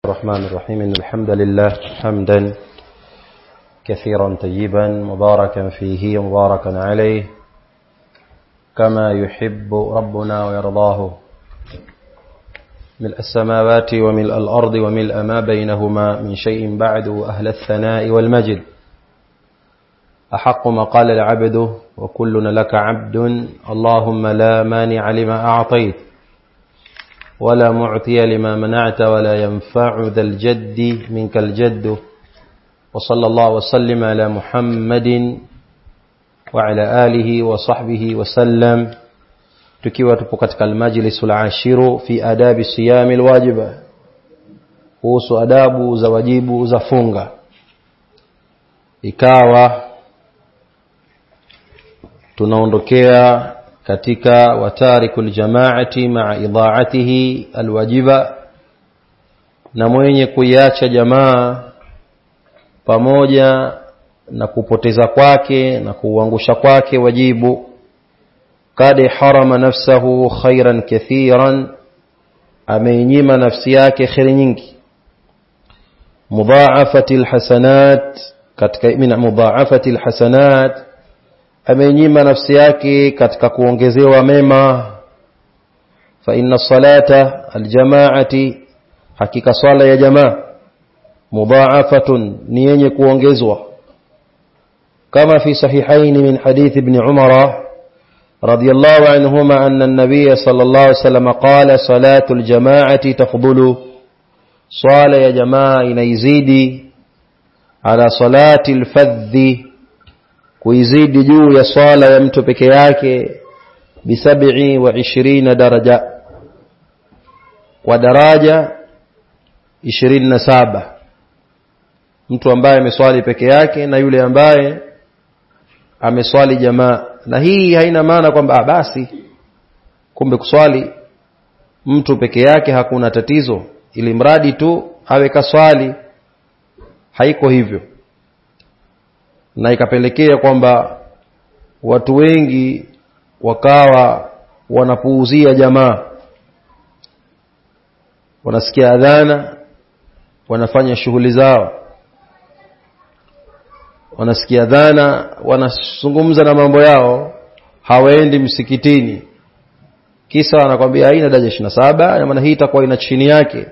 الرحمن الرحيم. إن الحمد لله حمدا كثيرا طيبا مباركا فيه مباركا عليه كما يحب ربنا ويرضاه، ملء السماوات وملء الأرض وملء ما بينهما من شيء بعد، أهل الثناء والمجد. أحق ما قال العبد وكلنا لك عبد، اللهم لا مانع لما أعطيت ولا معطي لما منعت ولا ينفع ذا الجد منك الجد. وصلى الله وسلم على محمد وعلى آله وصحبه وسلم. Tukiwa tupo katika almajlisul ashiru fi adabi siyami alwajiba, kuhusu adabu za wajibu za funga. Ikawa tunaondokea katika watarikul jamaati ma'a idha'atihi alwajiba, na mwenye kuiacha jamaa pamoja na kupoteza kwake na kuangusha kwake wajibu. Qad harama nafsahu khairan kathiran, ameinyima nafsi yake khairi nyingi. Mudha'afatil hasanat, katika min mudha'afatil hasanat, ameinyima nafsi yake katika kuongezewa mema. Fa inna salata aljamaati, hakika swala ya jamaa, mudha'afatun, ni yenye kuongezwa. Kama fi sahihain min hadith ibn Umar radiyallahu anhuma anna an-nabiy sallallahu alayhi wasallam qala salatu al-jama'ati tafdulu, swala ya jamaa inaizidi ala salati al-fadhi, kuizidi juu ya swala ya mtu peke yake, bi 27 daraja, kwa daraja 27. Mtu ambaye ameswali peke yake na yule ambaye ameswali jamaa. Na hii haina maana kwamba basi kumbe kuswali mtu peke yake hakuna tatizo, ili mradi tu awe kaswali. Haiko hivyo, na ikapelekea kwamba watu wengi wakawa wanapuuzia jamaa. Wanasikia adhana, wanafanya shughuli zao, wanasikia adhana, wanazungumza na mambo yao, hawaendi msikitini. Kisa anakuambia haina daraja 27, na maana hii itakuwa ina chini yake.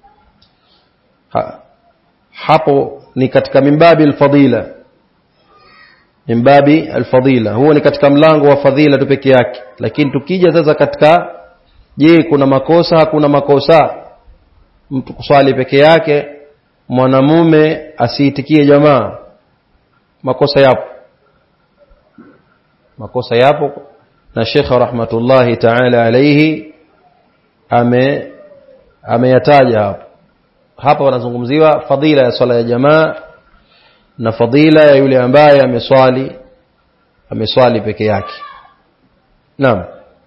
Hapo ni katika mimbabi alfadila, mimbabi alfadila, huo ni katika mlango wa fadhila tu peke yake. Lakini tukija sasa katika, je, kuna makosa hakuna makosa mtu kuswali peke yake, mwanamume asiitikie jamaa? Makosa yapo, makosa yapo, na Sheikh rahmatullahi ta'ala alayhi ameyataja hapo. Hapa wanazungumziwa fadhila ya swala ya jamaa na fadhila ya yule ambaye ameswali peke yake. Naam.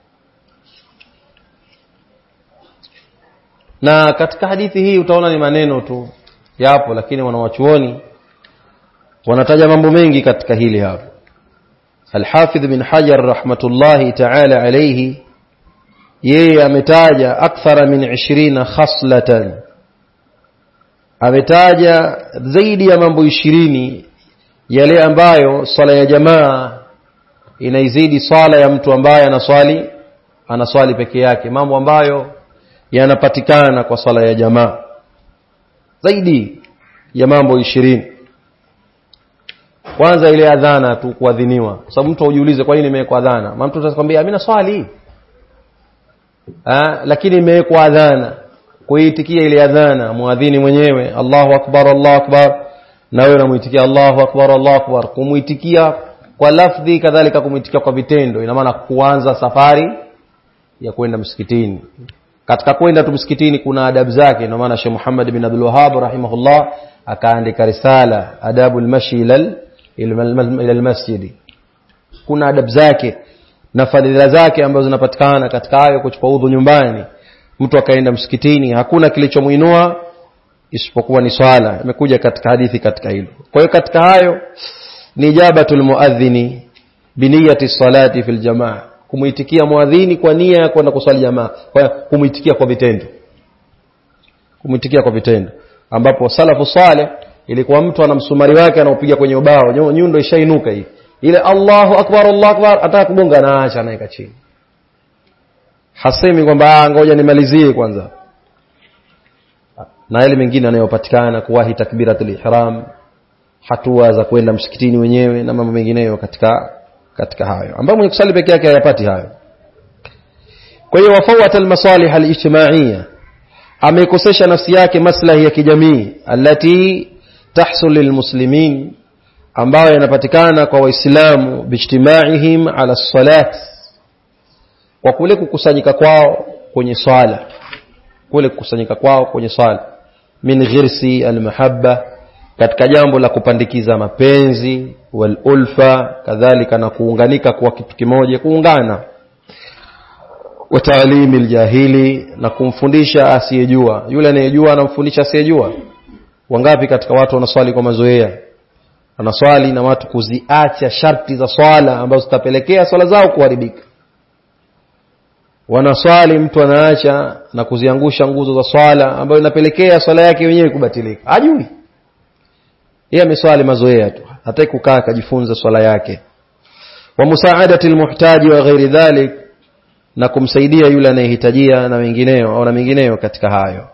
Na katika hadithi hii utaona ni maneno tu yapo, lakini wanawachuoni wanataja mambo mengi katika hili hapo. Al-Hafidh bin Hajar rahmatullahi ta'ala alayhi, yeye ametaja akthara min 20 khaslatan, ametaja zaidi ya mambo 20 yale ambayo swala ya jamaa inaizidi swala ya mtu ambaye anaswali peke yake. Mambo ambayo yanapatikana kwa swala ya jamaa zaidi ya mambo 20. Kwanza ile adhana tu, kuadhiniwa. Kwa sababu mtu hujiulize kwa nini imewekwa adhana. Mtu atakwambia mimi naswali, lakini imewekwa adhana kuitikia ile adhana. Muadhini mwenyewe Allahu akbar Allahu akbar, na wewe unamuitikia Allahu akbar Allahu akbar. Kumuitikia kwa lafdhi, kadhalika kumuitikia kwa vitendo, ina maana kuanza safari ya kwenda msikitini. Katika kwenda tu msikitini kuna adabu zake. Ina maana Sheikh Muhammad bin Abdul Wahhab rahimahullah akaandika risala adabul mashi ila almasjid. Kuna adabu zake na fadhila zake ambazo zinapatikana katika hayo. Kuchukua udhu nyumbani, mtu akaenda msikitini, hakuna kilichomuinua isipokuwa ni swala. Imekuja katika hadithi katika hilo. Kwa hiyo katika hayo ni ijabatul muadhini bi niyyati salati fil jamaa, kumuitikia muadhini kwa nia ya kwenda kuswali jamaa. Kwa hiyo kumuitikia kwa vitendo, kumuitikia kwa vitendo. ambapo salafu saleh ilikuwa mtu ana msumari wake anaopiga kwenye ubao, nyundo ishainuka hii, ile Allahu akbar ataka kugonga na acha naika chini, hasemi kwamba ngoja nimalizie kwanza. Na yale mengine yanayopatikana kuwahi takbiratul ihram, hatua za kwenda msikitini wenyewe na mambo mengineyo katika hayo ambapo mwenye kusali peke yake hayapati hayo. Kwa hiyo wafawata almasalih alijtimaiya, ameikosesha nafsi yake maslahi ya kijamii, allati tahsul lilmuslimin, ambayo yanapatikana kwa waislamu bijtimaihim ala salat, kwa kule kukusanyika kwao kwenye swala, min ghirsi almahabba, katika jambo la kupandikiza mapenzi, wal ulfa, kadhalika na kuunganika kwa kitu kimoja, kuungana, wa ta'limi aljahili, na kumfundisha asiyejua. Yule anayejua anamfundisha asiyejua. Wangapi katika watu wanaswali kwa mazoea, wanaswali na watu kuziacha sharti za swala ambazo zitapelekea swala zao kuharibika. Wanaswali mtu anaacha na kuziangusha nguzo za swala ambayo inapelekea swala yake yenyewe kubatilika. Hajui. Yeye ameswali mazoea tu, hataki kukaa akajifunza swala yake. Wa musaadati almuhtaji wa ghairi dhalik, na kumsaidia yule anayehitajia na wengineo au na mengineyo katika hayo.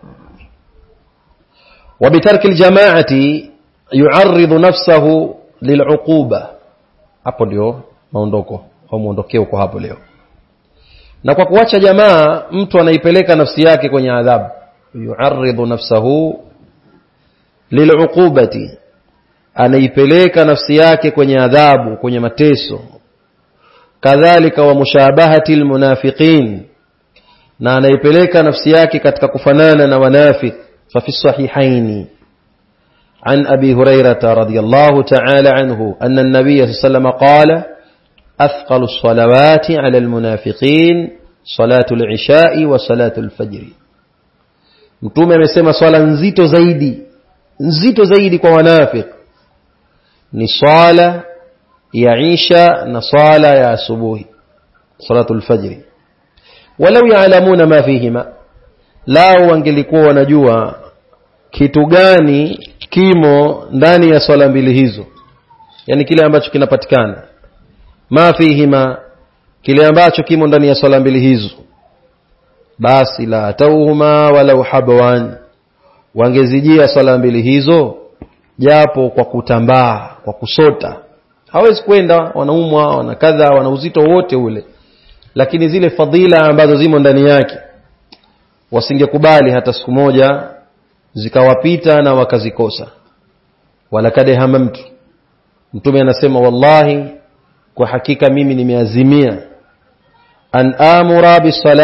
Wa bitarki aljamaati yu'arridu nafsahu lil'uquba. Hapo ndio maondoko au muondokeo kwa hapo leo. Na kwa kuacha jamaa mtu anaipeleka nafsi yake kwenye adhabu. Yu'arridu nafsahu lil'uqubati, anaipeleka nafsi yake kwenye adhabu, kwenye mateso. Kadhalika wa mushabahati almunafiqin, na anaipeleka nafsi yake katika kufanana na wanafik. Fa fi sahihaini an abi hurairah radhiyallahu ta'ala anhu anna an-nabiy sallallahu alayhi wasallam qala athqalu as-salawati 'ala al-munafiqin salatu al-isha'i wa salatu al-fajr. Mtume amesema swala nzito zaidi kwa wanafik ni swala ya isha na swala ya asubuhi, salatul fajr. Walau ya'lamuna ma fihima, lao wangelikuwa wanajua kitu gani kimo ndani ya swala mbili hizo, yani kile ambacho kinapatikana, ma fihima, kile ambacho kimo ndani ya swala mbili hizo, basi la tauhuma walau habwan, wangezijia swala mbili hizo japo kwa kutambaa, kwa kusota. Hawezi kwenda, wanaumwa, wanakadha, wana uzito wote ule, lakini zile fadhila ambazo zimo ndani yake wasingekubali hata siku moja zikawapita na wakazikosa. Walakad hamamtu, Mtume anasema wallahi, kwa hakika mimi nimeazimia an amura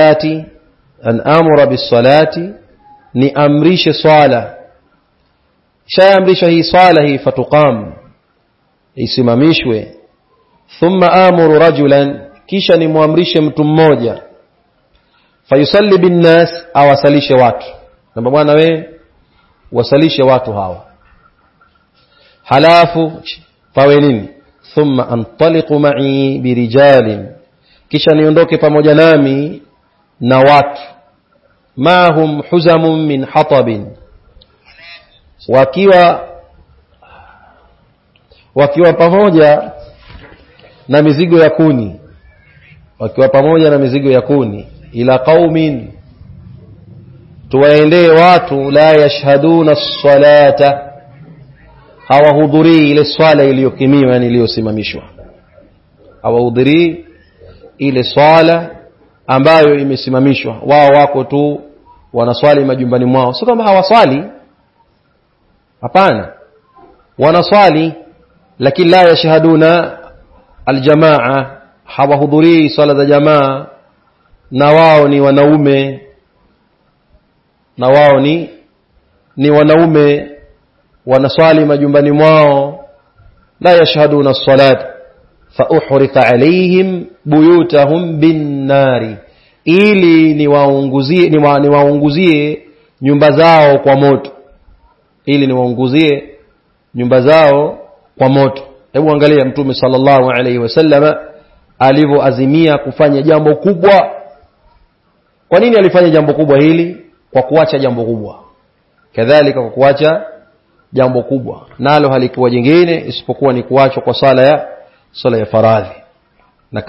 bisalati, ni amrishe swala. Shaamrisha hii swala hii, fatuqam, isimamishwe. Thumma amuru rajulan, kisha ni muamrishe mtu mmoja, fayusalli bin nas, awasalishe watu. Na bwana wewe wasalishe watu hawa, halafu pawe nini? Thumma antaliqu ma'i birijalin, kisha niondoke pamoja nami na watu, mahum huzamun min hatabin, wakiwa pamoja na mizigo ya kuni, ila qaumin, tuwaendee watu, la yashhaduna as-salata, hawahudhurii ile swala iliyokimiwa, yani iliyosimamishwa, hawahudhurii ile swala ambayo imesimamishwa. Wao wako tu wanaswali majumbani mwao, sio kama hawaswali, hapana, wanaswali, lakini la yashhaduna aljamaa, hawahudhurii swala za jamaa, na wao ni wanaume, wanaswali majumbani mwao. La yashhaduna as-salat fa uhrika alaihim buyutahum bin nari, ili niwaunguzie nyumba zao kwa moto. Hebu angalia Mtume sallallahu alaihi wasallam alivyoazimia kufanya jambo kubwa. Kwa nini alifanya jambo kubwa hili? Kwa kuacha jambo kubwa. kadhalika kwa kuacha jambo kubwa, nalo halikuwa jingine isipokuwa ni kuachwa kwa sala ya faradhi. Na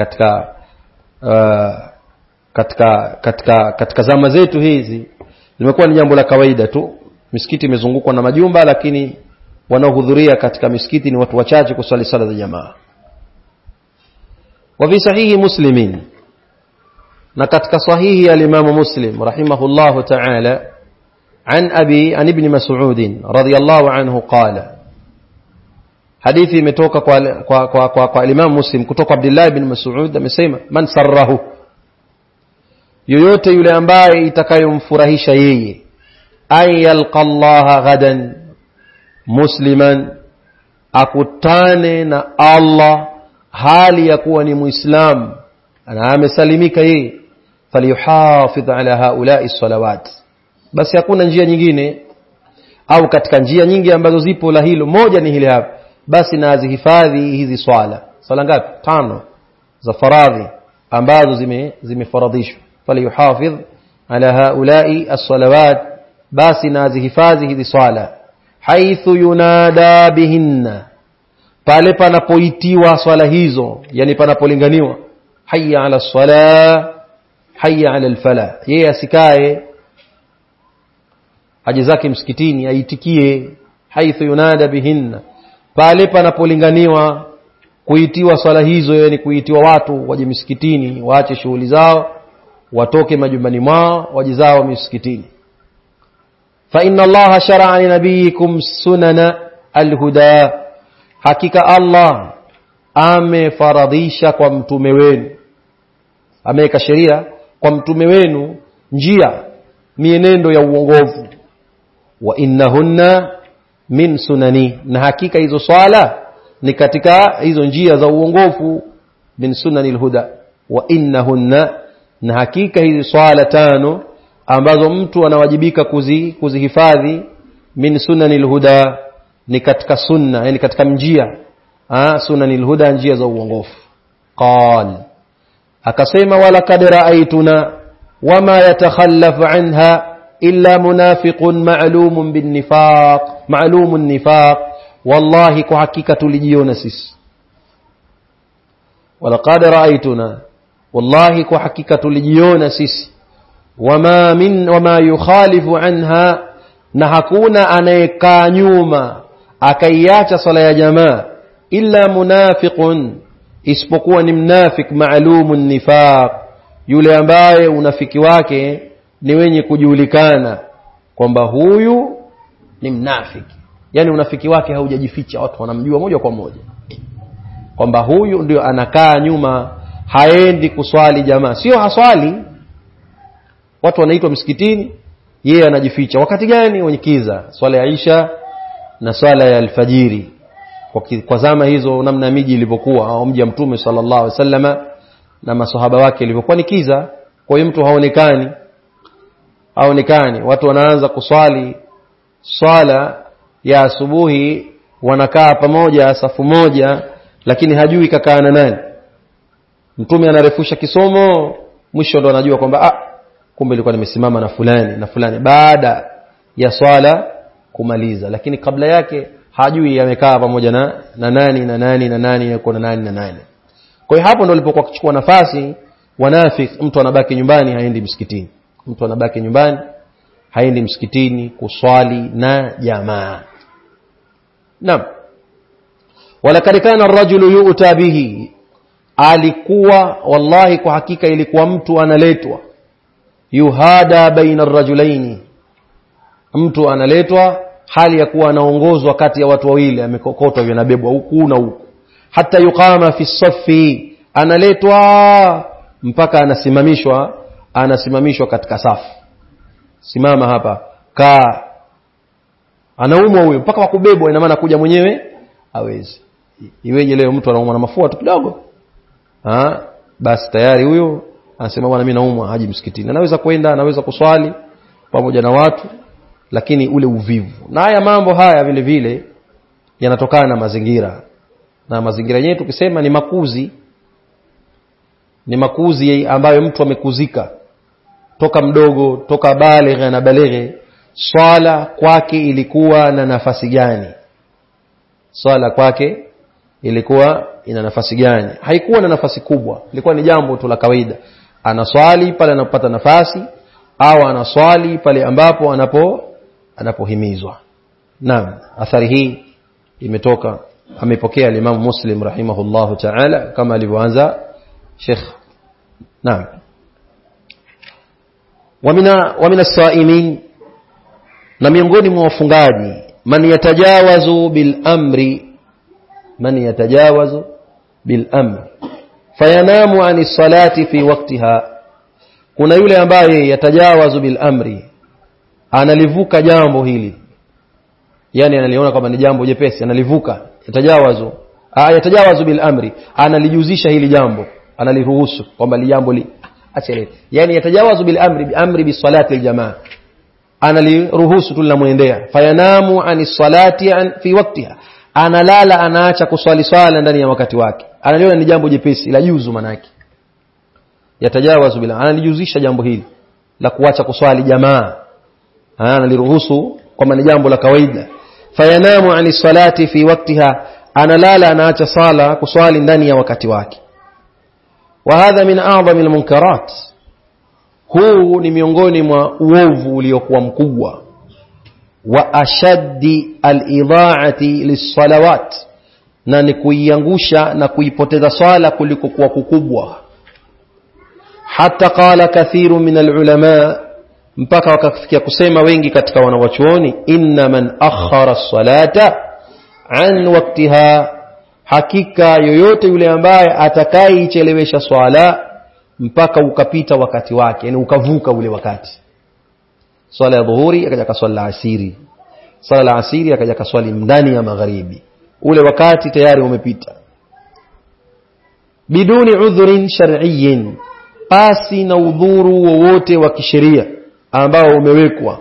katika zama zetu hizi limekuwa ni jambo la kawaida tu. Misikiti imezungukwa na majumba, lakini wanaohudhuria katika misikiti ni watu wachache kusali sala za jamaa. Wa fi sahihi Muslimin, na katika sahihi al-Imam Muslim rahimahullahu ta'ala, an ibn Mas'ud radiyallahu anhu qala, hadithi imetoka kwa Imam Muslim kutoka Abdullah ibn Mas'ud amesema, man sarrahu, yoyote yule ambaye itakayomfurahisha yeye, ay yalqa Allah ghadan musliman, akutane na Allah hali ya kuwa ni muislam na amesalimika yeye, falyuhafidh ala haula'i salawat, basi hakuna njia nyingine, au katika njia nyingi ambazo zipo la hilo, moja ni hili hapa, basi na azihifadhi hizi swala ngapi? 5 za faradhi ambazo zimefaradhishwa. Falyuhafidh ala haula'i as-salawat, basi na azihifadhi hizi swala, haithu yunada bihinna, pale panapoitiwa swala hizo, yani panapolinganiwa, hayya ala as-salah hayya ala al-falah, yeye asikae aje zake msikitini, aitikie haithu yunada bihinna, pale panapolinganiwa kuitiwa swala hizo, yani kuitiwa watu waje msikitini, waache shughuli zao, watoke majumbani mwao, waje zao msikitini. Fa inna Allah shar'a li nabiyikum sunana al-huda, hakika Allah amefaradhisha kwa mtume wenu, ameweka sheria kwa mtume wenu njia, mienendo ya uongofu. Wa innahunna min sunani, na hakika hizo swala ni katika hizo njia za uongofu, min sunanil huda. Wa innahunna, na hakika hizo swala 5 ambazo mtu anawajibika kuzihifadhi, min sunanil huda, ni katika sunna, yani katika njia, sunanil huda, njia za uongofu. Qal, akasema, wala kad ra'aytuna wama yatakhallafu anha illa munafiqun ma'lumun bin nifaq, ma'lumun nifaq, wallahi kwa hakika tulijiona sisi. Wala kad ra'aytuna, wallahi kwa hakika tulijiona sisi, wama yukhalifu anha, na hakuna anayekaa nyuma akaiacha sala ya jamaa, illa munafiqun, isipokuwa ni mnafik, ma'lumun nifaq, yule ambaye unafiki wake ni wenye kujulikana kwamba huyu ni mnafiki, yani unafiki wake haujajificha, watu wanamjua moja kwa moja kwamba huyu ndio anakaa nyuma, haendi kuswali jamaa, sio haswali, watu wanaitwa msikitini, yeye anajificha. Wakati gani? Wenye kiza, swala ya Isha na swala ya alfajiri. Kwa zama hizo, namna miji ilivyokuwa, au mji wa Mtume sallallahu alaihi wasallama na maswahaba wake ilivyokuwa ni kiza, kwa hiyo mtu haonekani, watu wanaanza kuswali swala ya asubuhi, wanakaa pamoja safu moja, lakini hajui kakaa na nani. Mtume anarefusha kisomo, mwisho ndo anajua kwamba kumbe nilikuwa nimesimama na fulani na fulani, baada ya swala kumaliza, lakini kabla yake hajui amekaa pamoja na nani na nani na nani, yuko na nani na nani. Kwa hiyo hapo ndo alipokuwa kuchukua nafasi wanafiki. Mtu anabaki nyumbani, haendi msikitini, mtu anabaki nyumbani, haendi msikitini kuswali na jamaa. Naam. Wala kadikana ar-rajulu yu'ta bihi, alikuwa, wallahi kwa hakika ilikuwa mtu analetwa, yuhada baina ar-rajulaini, mtu analetwa hali ya kuwa anaongozwa kati ya watu wawili, amekokotwa vinabebwa huku na huku, hata yuqama fi safi, analetwa mpaka anasimamishwa katika safu, simama hapa, kaa, anaumwa huyo mpaka wakubebwa, ina maana kuja mwenyewe hawezi. Iweje leo mtu anaumwa na mafua tu kidogo, basi tayari huyo anasema bwana mimi naumwa, haji msikitini. Anaweza kwenda, anaweza kuswali pamoja na watu, lakini ule uvivu. Na haya mambo haya vile vile yanatokana na mazingira, na mazingira yenyewe tukisema ni makuzi ambayo mtu amekuzika toka mdogo, toka baligha na balighe, swala kwake ilikuwa na nafasi gani? Swala kwake ilikuwa ina nafasi gani? Haikuwa na nafasi kubwa, ilikuwa ni jambo tu la kawaida. Anaswali pale anapopata nafasi au anaswali pale ambapo anapohimizwa. Naam, athari hii imetoka, amepokea Imam Muslim rahimahullahu ta'ala kama alivyoanza Sheikh. Naam. Wa min as-sa'imin, na miongoni mwa wafungaji, man yatajawazu bil amri fayanamu ani salati fi waqtiha. Kuna yule ambaye yatajawazu bil amri, analivuka jambo hili, yani analiona kama ni jambo jepesi, analivuka. Yatajawazu bil amri, analijuzisha hili jambo, analiruhusu kwamba li jambo achele. Yani yatajawazu bil amri, bi amri bis salati al jamaa, analiruhusu tu linamwendea. Fayanamu ani salati fi waqtiha, analala, anaacha kuswali swala ndani ya wakati wake, analiona ni jambo jepesi la juzu. Manaki yatajawazu bil, analijuzisha jambo hili la kuacha kuswali jamaa, analiruhusu kwamba ni jambo la kawaida. Fayanamu ani salati fi waqtiha, analala, anaacha sala kuswali ndani ya wakati wake. Wa hadha min a'zami al-munkarat, huu ni miongoni mwa uovu uliokuwa mkubwa. Wa ashaddi al-idha'ati lis-salawat, na ni kuiangusha na kuipoteza swala kuliko kuwa kukubwa. Hatta qala kathiru min al-ulama, mpaka wakafikia kusema wengi katika wanawachuoni, inna man akhara as-salata an waqtiha, hakika yoyote yule ambaye atakayeichelewesha swala mpaka ukapita wakati wake, yani ukavuka ule wakati. Swala ya dhuhuri akaja kaswali asiri, swala la asiri akaja kaswali ndani ya magharibi, ule wakati tayari umepita. Biduni udhurin shar'iyyin, pasi na udhuru wowote wa kisheria ambao umewekwa.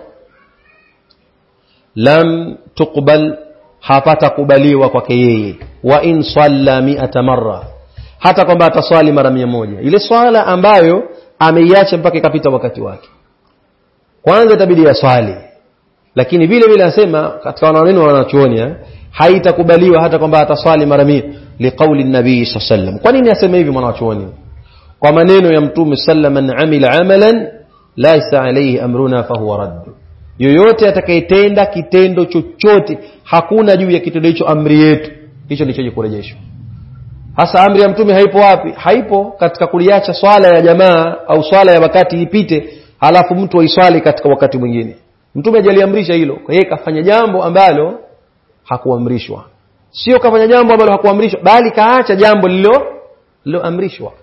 Lam tuqbal, hapata kubaliwa kwake yeye. Wa in salla 100 marra, hata kwamba ataswali mara 100, ile swala ambayo ameiacha mpaka ikapita wakati wake, kwanza itabidi aswali. Lakini vile vile anasema katika wananeno wanachuoni, haitakubaliwa hata kwamba ataswali mara 100, liqauli nabii sallallahu alayhi wasallam. Kwa nini asema hivi mwanachuoni? Kwa maneno ya Mtume sallallahu alayhi wasallam, man amila amalan laysa alayhi amruna fahuwa radd, yoyote atakayetenda kitendo chochote hakuna juu ya kitendo hicho amri yetu, hicho ndicho kurejeshwa. Hasa amri ya Mtume haipo wapi? Haipo katika kuliacha swala ya jamaa au swala ya wakati ipite halafu mtu aiswali katika wakati mwingine. Mtume hajaliamrisha hilo, kwa hiyo kafanya jambo ambalo hakuamrishwa. Sio kafanya jambo ambalo hakuamrishwa, bali kaacha jambo liloamrishwa.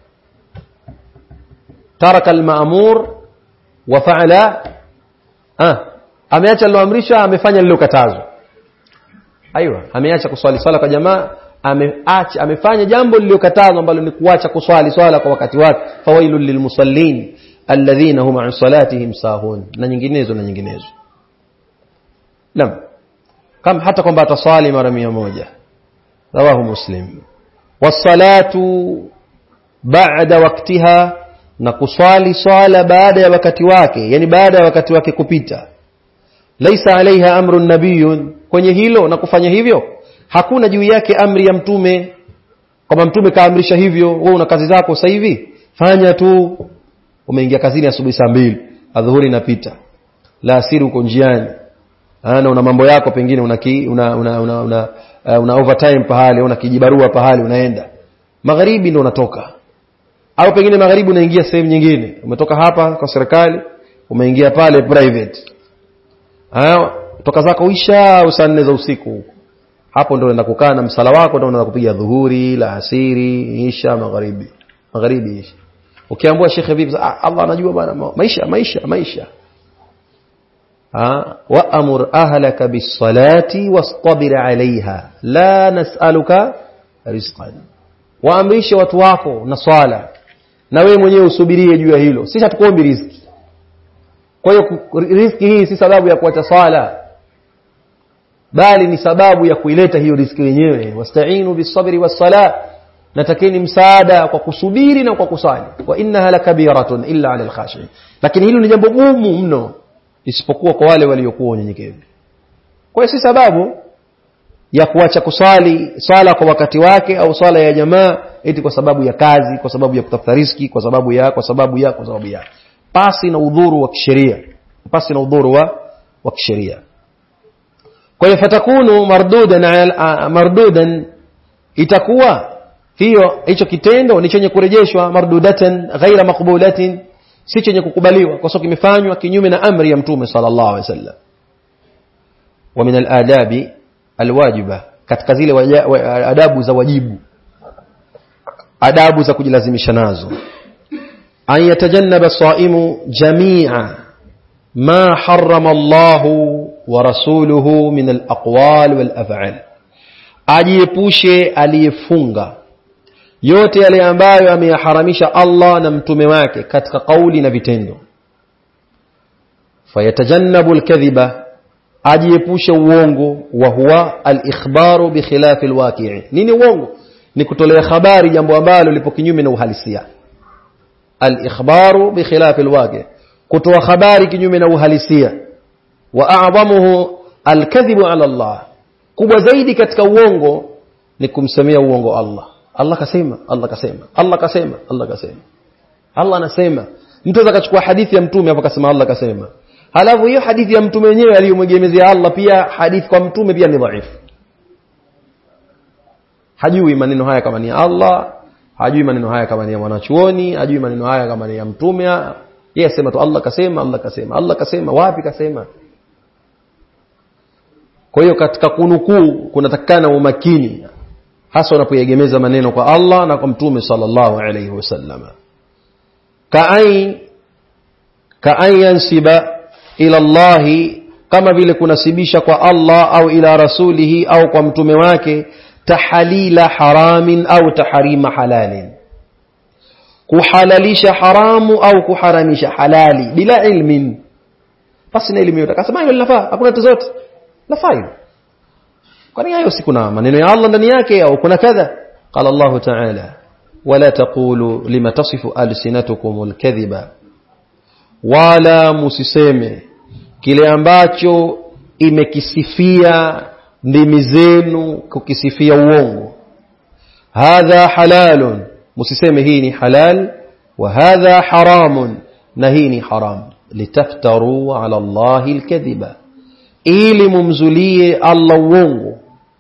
Taraka al-ma'mur wa fa'ala, ameacha liloamrishwa, amefanya lilokatazwa. Aiyo, ameacha kuswali swala kwa jamaa, amefanya jambo lililokatazwa ambalo ni kuacha kuswali swala kwa wakati wake. Fawailul lilmusallin alladhina hum an salatihim sahun, na nyinginezo. Naam, kama hata kwamba ataswali mara 100. Rawahu Muslim. Was-salatu ba'da waqtiha, na kuswali swala baada ya wakati wake, yani baada ya wakati wake kupita. Laisa alaiha amrun nabiyyun, kwenye hilo na kufanya hivyo hakuna juu yake amri ya Mtume, kama Mtume kaamrisha hivyo, wewe una kazi zako sasa hivi fanya tu. Umeingia kazini asubuhi saa 2, adhuhuri inapita, la asiri uko njiani, una mambo yako, pengine una overtime pahali, una kijibarua pahali unaenda, magharibi ndio unatoka, au pengine magharibi unaingia sehemu nyingine, umetoka hapa kwa serikali umeingia pale private, toka zako isha saa 4 za usiku, hapo ndio unaenda kukaa na msala wako, ndio unaenda kupiga dhuhuri, la asiri, isha, magharibi isha. Ukiambiwa Sheikh vipi, Allah anajua bwana, maisha. Wa amur ahlaka bis-salati wastabir 'alayha la nas'aluka rizqan, waamrishe watu wako na swala na wewe mwenyewe usubirie juu ya hilo, sisi hatukuombi riziki. Kwa hiyo riziki hii si sababu ya kuacha swala, bali ni sababu ya kuileta hiyo riziki wenyewe. Wasta'inu bis-sabri was-salah, natakeni msaada kwa kusubiri na kwa kusali. Wa innaha lakabiratun illa 'alal khashi'in, lakini hilo ni jambo gumu mno. isipokuwa kwa wale waliokuwa wanyenyekevu. Kwa hiyo si sababu ya kuacha kusali swala kwa wakati wake au swala ya jamaa eti kwa sababu ya kazi, kwa sababu ya kutafuta riziki, kwa sababu ya pasi na udhuru wa kisheria, Kwa hiyo fatakunu mardudan, itakuwa hicho kitendo ni chenye kurejeshwa, mardudatan ghaira maqbulatin, si chenye kukubaliwa kwa sababu kimefanywa kinyume na amri ya Mtume sallallahu alaihi wasallam. Wa min al-adabi al-wajiba, katika zile adabu za wajibu, adabu za kujilazimisha nazo, an yatajannaba as-saimu jami'a ma harrama Allahu wa rasuluhu min al-aqwal wal-af'al, ajiepushe aliyefunga yote yale ambayo ameyaharamisha Allah na mtume wake katika kauli na vitendo. Fayatajannabu al-kadhiba, ajiepushe uongo, wa huwa al-ikhbaru bi khilafi al-waqi'i. Nini uongo? Ni kutolea habari jambo ambalo lipo kinyume na uhalisia. Al-ikhbaru bi khilafi al-waqi', kutoa habari kinyume na uhalisia. Wa a'zamuhu al-kadhibu 'ala Allah, kubwa zaidi katika uongo ni kumsemea uongo Allah. Allah kasema, Allah anasema. Mtu akachukua hadithi ya mtume hapo akasema Allah kasema, halafu hiyo hadithi ya mtume wenyewe aliyomwegemezea Allah pia hadithi kwa mtume pia ni dhaifu. Hajui maneno haya kama ni ya Allah, hajui maneno haya kama ni ya mwanachuoni, hajui maneno haya kama ni ya mtume. Yeye asema tu Allah kasema, wapi kasema? Kwa hiyo katika kunukuu kunatakana umakini, hasa unapoegemeza maneno kwa Allah na kwa mtume sallallahu alayhi wasallam. Ka'ay yansiba ila Allah, kama vile kunasibisha kwa Allah au ila rasulihi au kwa mtume wake tahalila haramin au taharima halalin, kuhalalisha haramu au kuharamisha halali bila ilmin, basi na elimu yote akasema hilo linafaa, hakuna tatizo, lafaa. Kwani hayo si kuna maneno ya Allah ndani yake au kuna kadha? Qala Allah ta'ala, wala taqulu lima tasifu alsinatukumul kadhiba, wala musiseme kile ambacho imekisifia ndimi zenu kukisifia uongo. Hadha halalun, musiseme hii ni halal, wa hadha haramun, na hii ni haram. Litaftaru ala Allahi alkadhiba, ili mumzulie Allah uongo.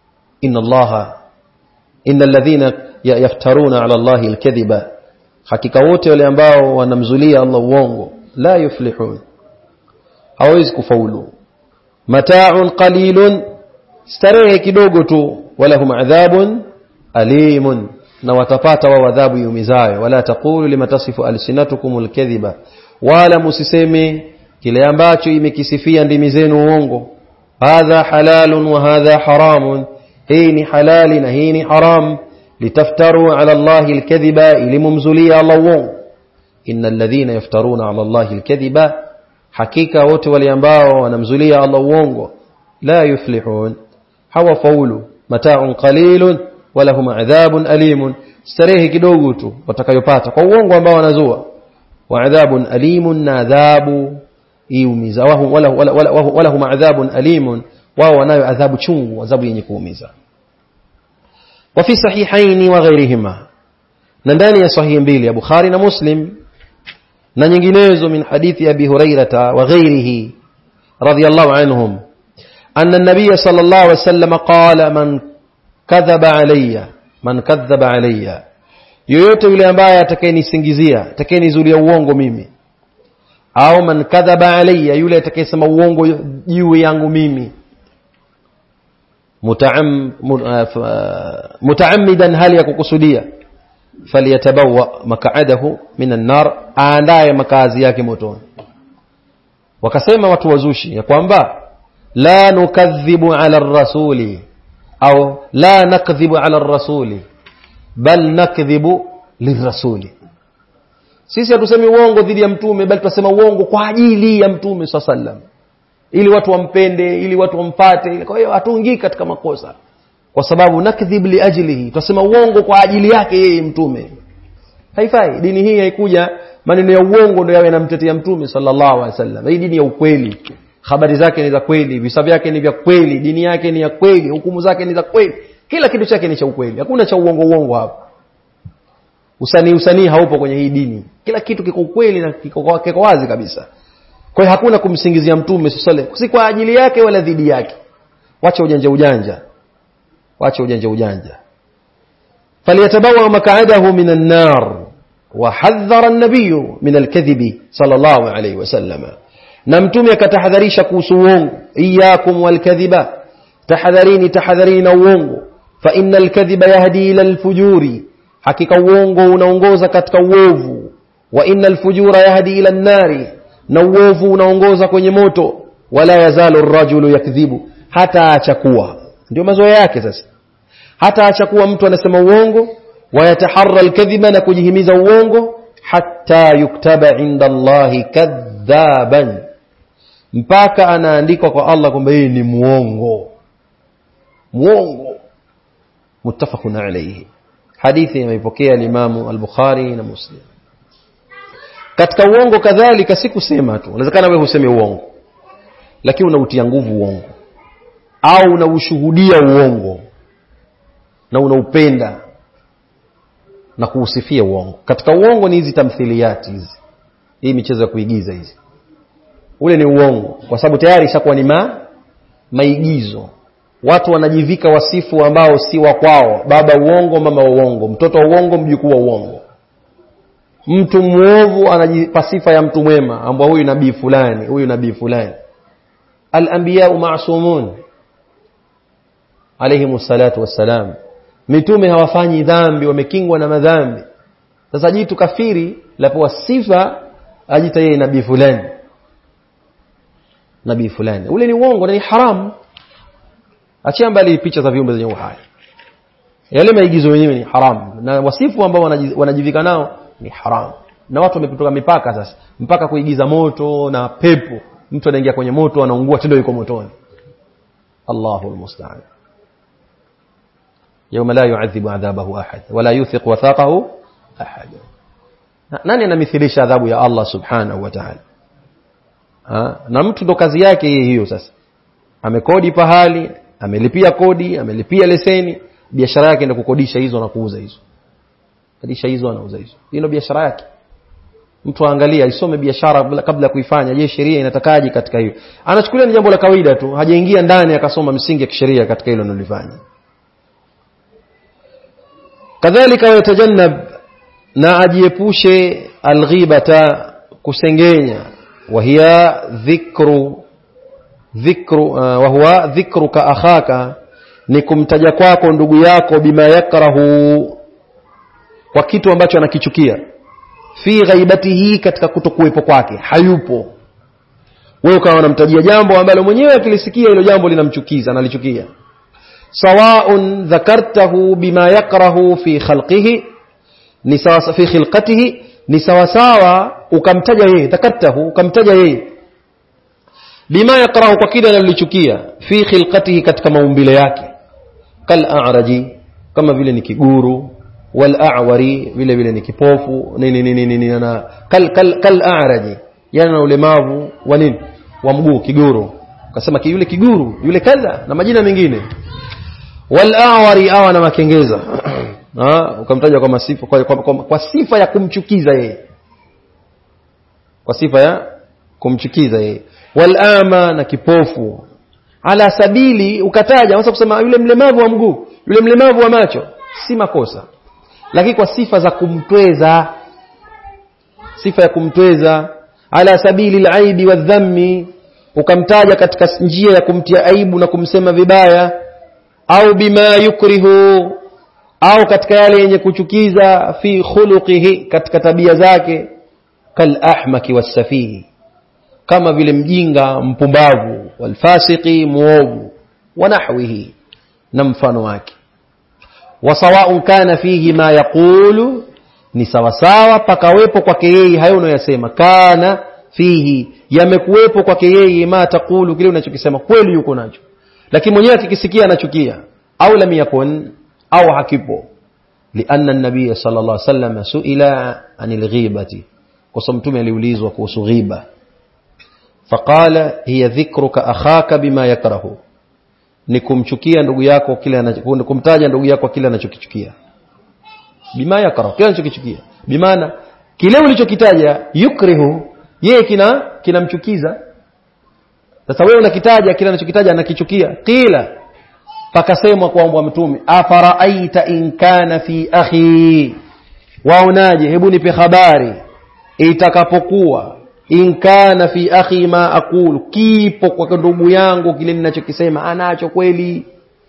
Innal ladhina yaftaruna ala Allahi alkadhiba, hakika wote wale ambao wanamzulia Allah uongo, la yuflihun, hawezi kufaulu. Mata'un qalilun, starehe kidogo tu, walahum adhabun alimun, na watapata wa adhabu yumizayo. Wala taqulu lima tasifu alsinatukumul kadhiba, wala musiseme kile ambacho imekisifia ndimi zenu uongo. Hadha halalun wa hadha haramun, hii ni halali na hii ni haram. Litaftaru ala Allahi alkadhiba, ili mumzulia Allah uongo. Innal ladhina yaftaruna ala Allahi alkadhiba, hakika wote wale ambao wanamzulia Allah uongo, la yuflihun, hawafaulu. Mata'un qalilun walahum adhabun alimun, starehe kidogo tu watakayopata kwa uongo ambao wanazua. Wa adhabun alimun, na adhabu iumiza. Walahum adhabun alimun, wao wanayo adhabu chungu, adhabu yenye kuumiza. Wa fi sahihaini wa ghairihima, na ndani ya sahihi mbili ya Bukhari na Muslim na nyinginezo, min hadithi Abi Hurairah wa ghairihi radiyallahu anhum, anna an-nabiy sallallahu alayhi wasallam qala, man kadhaba alayya, yoyote yule ambaye atakayenisingizia, atakayenizulia uongo mimi, au man kadhaba alayya, yule atakayesema uongo juu yangu mimi, mutaammidan, hali ya kukusudia, faliyatabawa maq'adahu minan nar, aandaye makazi yake motoni. Wakasema watu wazushi ya kwamba la nukadhibu ala ar-rasuli au la nakdhibu ala ar-rasuli bal nakdhibu lirrasuli, sisi hatusemi uongo dhidi ya mtume, bali tunasema uongo kwa ajili ya mtume sallallahu alaihi wasallam, ili watu wampende, ili watu wampate. Kwa hiyo hatuingii katika makosa, kwa sababu nakdhib li ajlihi, tunasema uongo kwa ajili yake yeye mtume. Haifai. Dini hii haikuja maneno ya uongo ndio yawe yanamtetea mtume sallallahu alaihi wasallam. Hii dini ya ukweli, habari zake ni za kweli, visa vyake ni vya kweli, dini yake ni ya kweli, hukumu zake ni za kweli, kila kitu chake ni cha ukweli, hakuna cha uongo hapa. Usanii haupo kwenye hii dini, kila kitu kiko ukweli na kiko wazi kabisa. Kwa hiyo hakuna kumsingizia mtume sallallahu, si kwa ajili yake wala dhidi yake. Wacha ujanja. فليتبوأ مقعده من النار وحذر النبي من الكذب صلى الله عليه وسلم. na mtume akatahadharisha kuhusu uongo, iyyakum walkadhiba, tahadharini na uongo, fa innal kadhiba yahdi ila alfujuri, hakika uongo unaongoza katika uovu, wa innal fujura yahdi ila an-nari, na uovu unaongoza kwenye moto, wala yazalu ar-rajulu yakdhibu, hata achakuwa, ndio mazoea yake sasa, hata achakuwa mtu anasema uongo, wa yataharra al-kadhiba, na kujihimiza uongo, hatta yuktaba inda Allahi kadhaban, mpaka anaandikwa kwa Allah kwamba yeye ni muongo. Muttafaqun alayhi. Hadithi imeipokea Imam al-Bukhari na Muslim. Katika uongo kadhalika si kusema tu, inawezekana wewe useme uongo lakini unautia nguvu uongo, au unaushuhudia uongo na unaupenda na kuusifia uongo. Katika uongo ni hizi tamthiliyati hizi, hii michezo ya kuigiza hizi, ule ni uongo kwa sababu tayari ishakuwa ni maigizo. Watu wanajivika wasifu ambao si wa kwao, baba uongo, mama uongo, mtoto uongo, mjukuu uongo. Mtu muovu anajipa sifa ya mtu mwema, ambao huyu nabii fulani. Al-anbiya ma'sumun alayhimus salatu wassalam, mitume hawafanyi dhambi, wamekingwa na madhambi. Sasa jitu kafiri lapewa sifa ajita yeye nabii fulani, ule ni uongo na ni haramu. Achia mbali picha za viumbe zenye uhai, yale maigizo yenyewe ni haramu, na wasifu ambao wanajivika nao ni haramu. Na watu wamepitoka mipaka sasa, mpaka kuigiza moto na pepo. Mtu anaingia kwenye moto anaungua tendo yuko motoni. Allahul musta'an. Yawma la yu'adhibu 'adhabahu ahad wa la yuthiq wathaqahu ahad. Nani anamithilisha adhabu ya Allah subhanahu wa ta'ala? Na mtu ndo kazi yake hiyo. Sasa amekodi pahali, amelipia kodi, amelipia leseni, biashara yake ndio kukodisha hizo na kuuza hizo. Kodisha hizo na kuuza hizo. Hiyo ndio biashara yake. Mtu aangalia, isome biashara kabla ya kuifanya. Je, sheria inatakaje katika hiyo? Anachukulia ni jambo la kawaida tu, hajaingia ndani akasoma misingi ya kisheria katika hilo analofanya. Kadhalika yatajannab, na ajiepushe alghibata, kusengenya, wa hiya dhikruka akhaka, ni kumtaja kwako ndugu yako, bima yakrahu, kwa kitu ambacho anakichukia, fi ghaibatihi, katika kutokuwepo kwake, hayupo. Wewe ukawa unamtajia jambo ambalo mwenyewe akilisikia hilo jambo linamchukiza na alichukia. Sawa'un dhakartahu bima yakrahu fi khalqihi, ni sawa fi khilqatihi, ni sawa ukamtaja yeye, dhakartahu ukamtaja yeye, bima yakrahu, kwa kile analichukia, fi khilqatihi, katika maumbile yake, kal a'raji, kama vile ni kiguru, wal a'wari, vile vile ni kipofu, na kal a'raji, yani na ulemavu wa nini, wa mguu, kiguru. Akasema yule kiguru, yule kadha, na majina mengine. Wal a'wari, awa na makengeza. Ukamtaja kwa masifa, kwa sifa ya kumchukiza yeye, kwa sifa ya kumchukiza yeye. Wal ama, na kipofu. Ala sabili, ukataja unaweza kusema yule mlemavu wa mguu, yule mlemavu wa macho, si makosa, lakini kwa sifa za kumtweza, sifa ya kumtweza. Ala sabili al-aibi wadhammi, ukamtaja katika njia ya kumtia aibu na kumsema vibaya. Au bima yukrihu, au katika yale yenye kuchukiza, fi khuluqihi, katika tabia zake, kal ahmaki wasafihi, kama vile mjinga mpumbavu, wal fasiqi muovu, wa nahwihi, na mfano wake. Wa sawa'un kana fihi ma yaqulu, ni sawasawa pakawepo kwake yeye hayo unayosema. Kana fihi, yamekuwepo kwake yeye, ma taqulu, kile unachokisema kweli yuko nacho, lakini mwenyewe akikisikia anachukia. Au lam yakun, au hakipo. Lianna an-nabiy sallallahu alayhi wasallam suila anil ghibati, kwa sababu mtume aliulizwa kuhusu ghiba, faqala hiya dhikruka akhaka bima yakrahu, ni kumchukia ndugu yako kile kumtaja ndugu yako kile anachokichukia. Bima yakrahu, kile anachokichukia, bimaana kile ulichokitaja yukrihu, yeye kinamchukiza. Sasa wewe unakitaja kile anachokitaja anakichukia. Qila, pakasemwa kwa mtume, afaraaita in kana fi akhi, waonaje, hebu nipe habari itakapokuwa in kana fi akhi ma aqulu, kipo kwa ndugu yangu kile ninachokisema, anacho kweli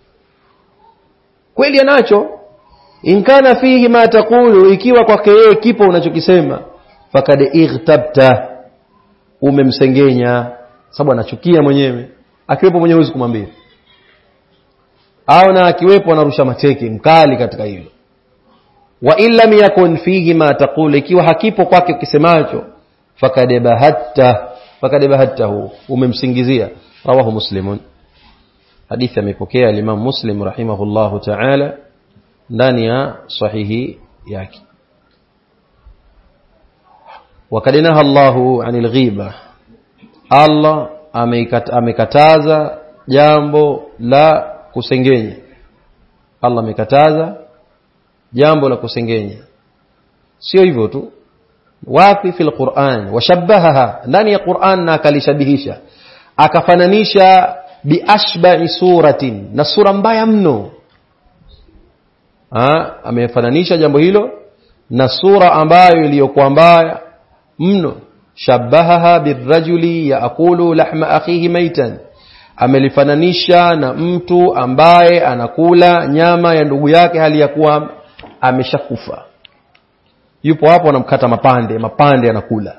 anacho. In kana fihi ma taqulu, ikiwa kwake yeye kipo unachokisema, fakad ightabta, umemsengenya, sababu anachukia mwenyewe. Akiwepo mwenyewe huwezi kumwambia, au na akiwepo anarusha mateke mkali katika hilo. Wa illa yakun fihi ma taqulu, ikiwa hakipo kwake ukisemacho, fakad bahattahu, umemsingizia. Rawahu Muslimun, hadithi amepokea Imam Muslim rahimahullahu ta'ala ndani ya sahihi yake. Wakadinaha Allahu anil ghiba, Allah amekataza jambo la kusengenya. Allah amekataza jambo la kusengenya. Sio hivyo tu, wapi fil Qur'an, washabbahaha, ndani ya Qur'an, na akalishabihisha, akafananisha bi ashba'i suratin, na sura mbaya mno. Amefananisha jambo hilo na sura ambayo iliyokuwa mbaya mno. Shabbahaha birrajuli yaakulu lahma akhihi maitan, amelifananisha na mtu ambaye anakula nyama ya ndugu yake hali ya kuwa ameshakufa. Yupo hapo anamkata mapande anakula.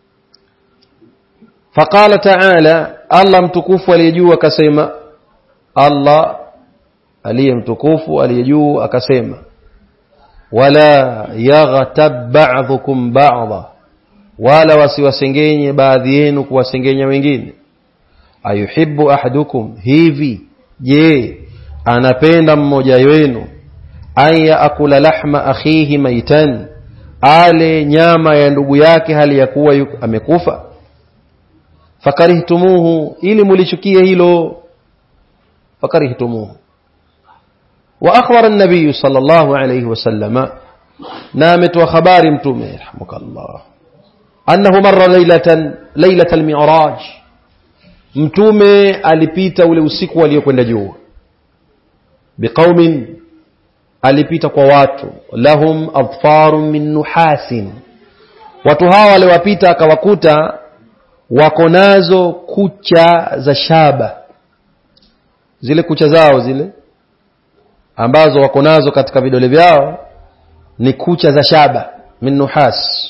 Faqala ta'ala, Allah mtukufu aliyejua akasema, Allah aliye mtukufu aliyejua akasema, wala yaghtab ba'dhukum ba'dha, wala wasiwasengenye baadhi yenu kuwasengenya wengine. Ayuhibbu ahadukum, hivi je anapenda mmoja wenu, aya akula lahma akhihi maitan, ale nyama ya ndugu yake hali ya kuwa amekufa. Fakarihtumuhu, ili mulichukie hilo. Fakarihtumuhu. Wa akhbara an-nabiy sallallahu alayhi wasallam, na ametoa habari mtume rahmukallah, annahu marra laylatal mi'raj, mtume alipita ule usiku aliyokwenda juu. Biqaumin, alipita kwa watu, lahum adfarun min nuhasin, watu hawa waliwapita akawakuta wako nazo kucha za shaba. Zile kucha zao zile ambazo wako nazo katika vidole vyao ni kucha za shaba, min nuhas.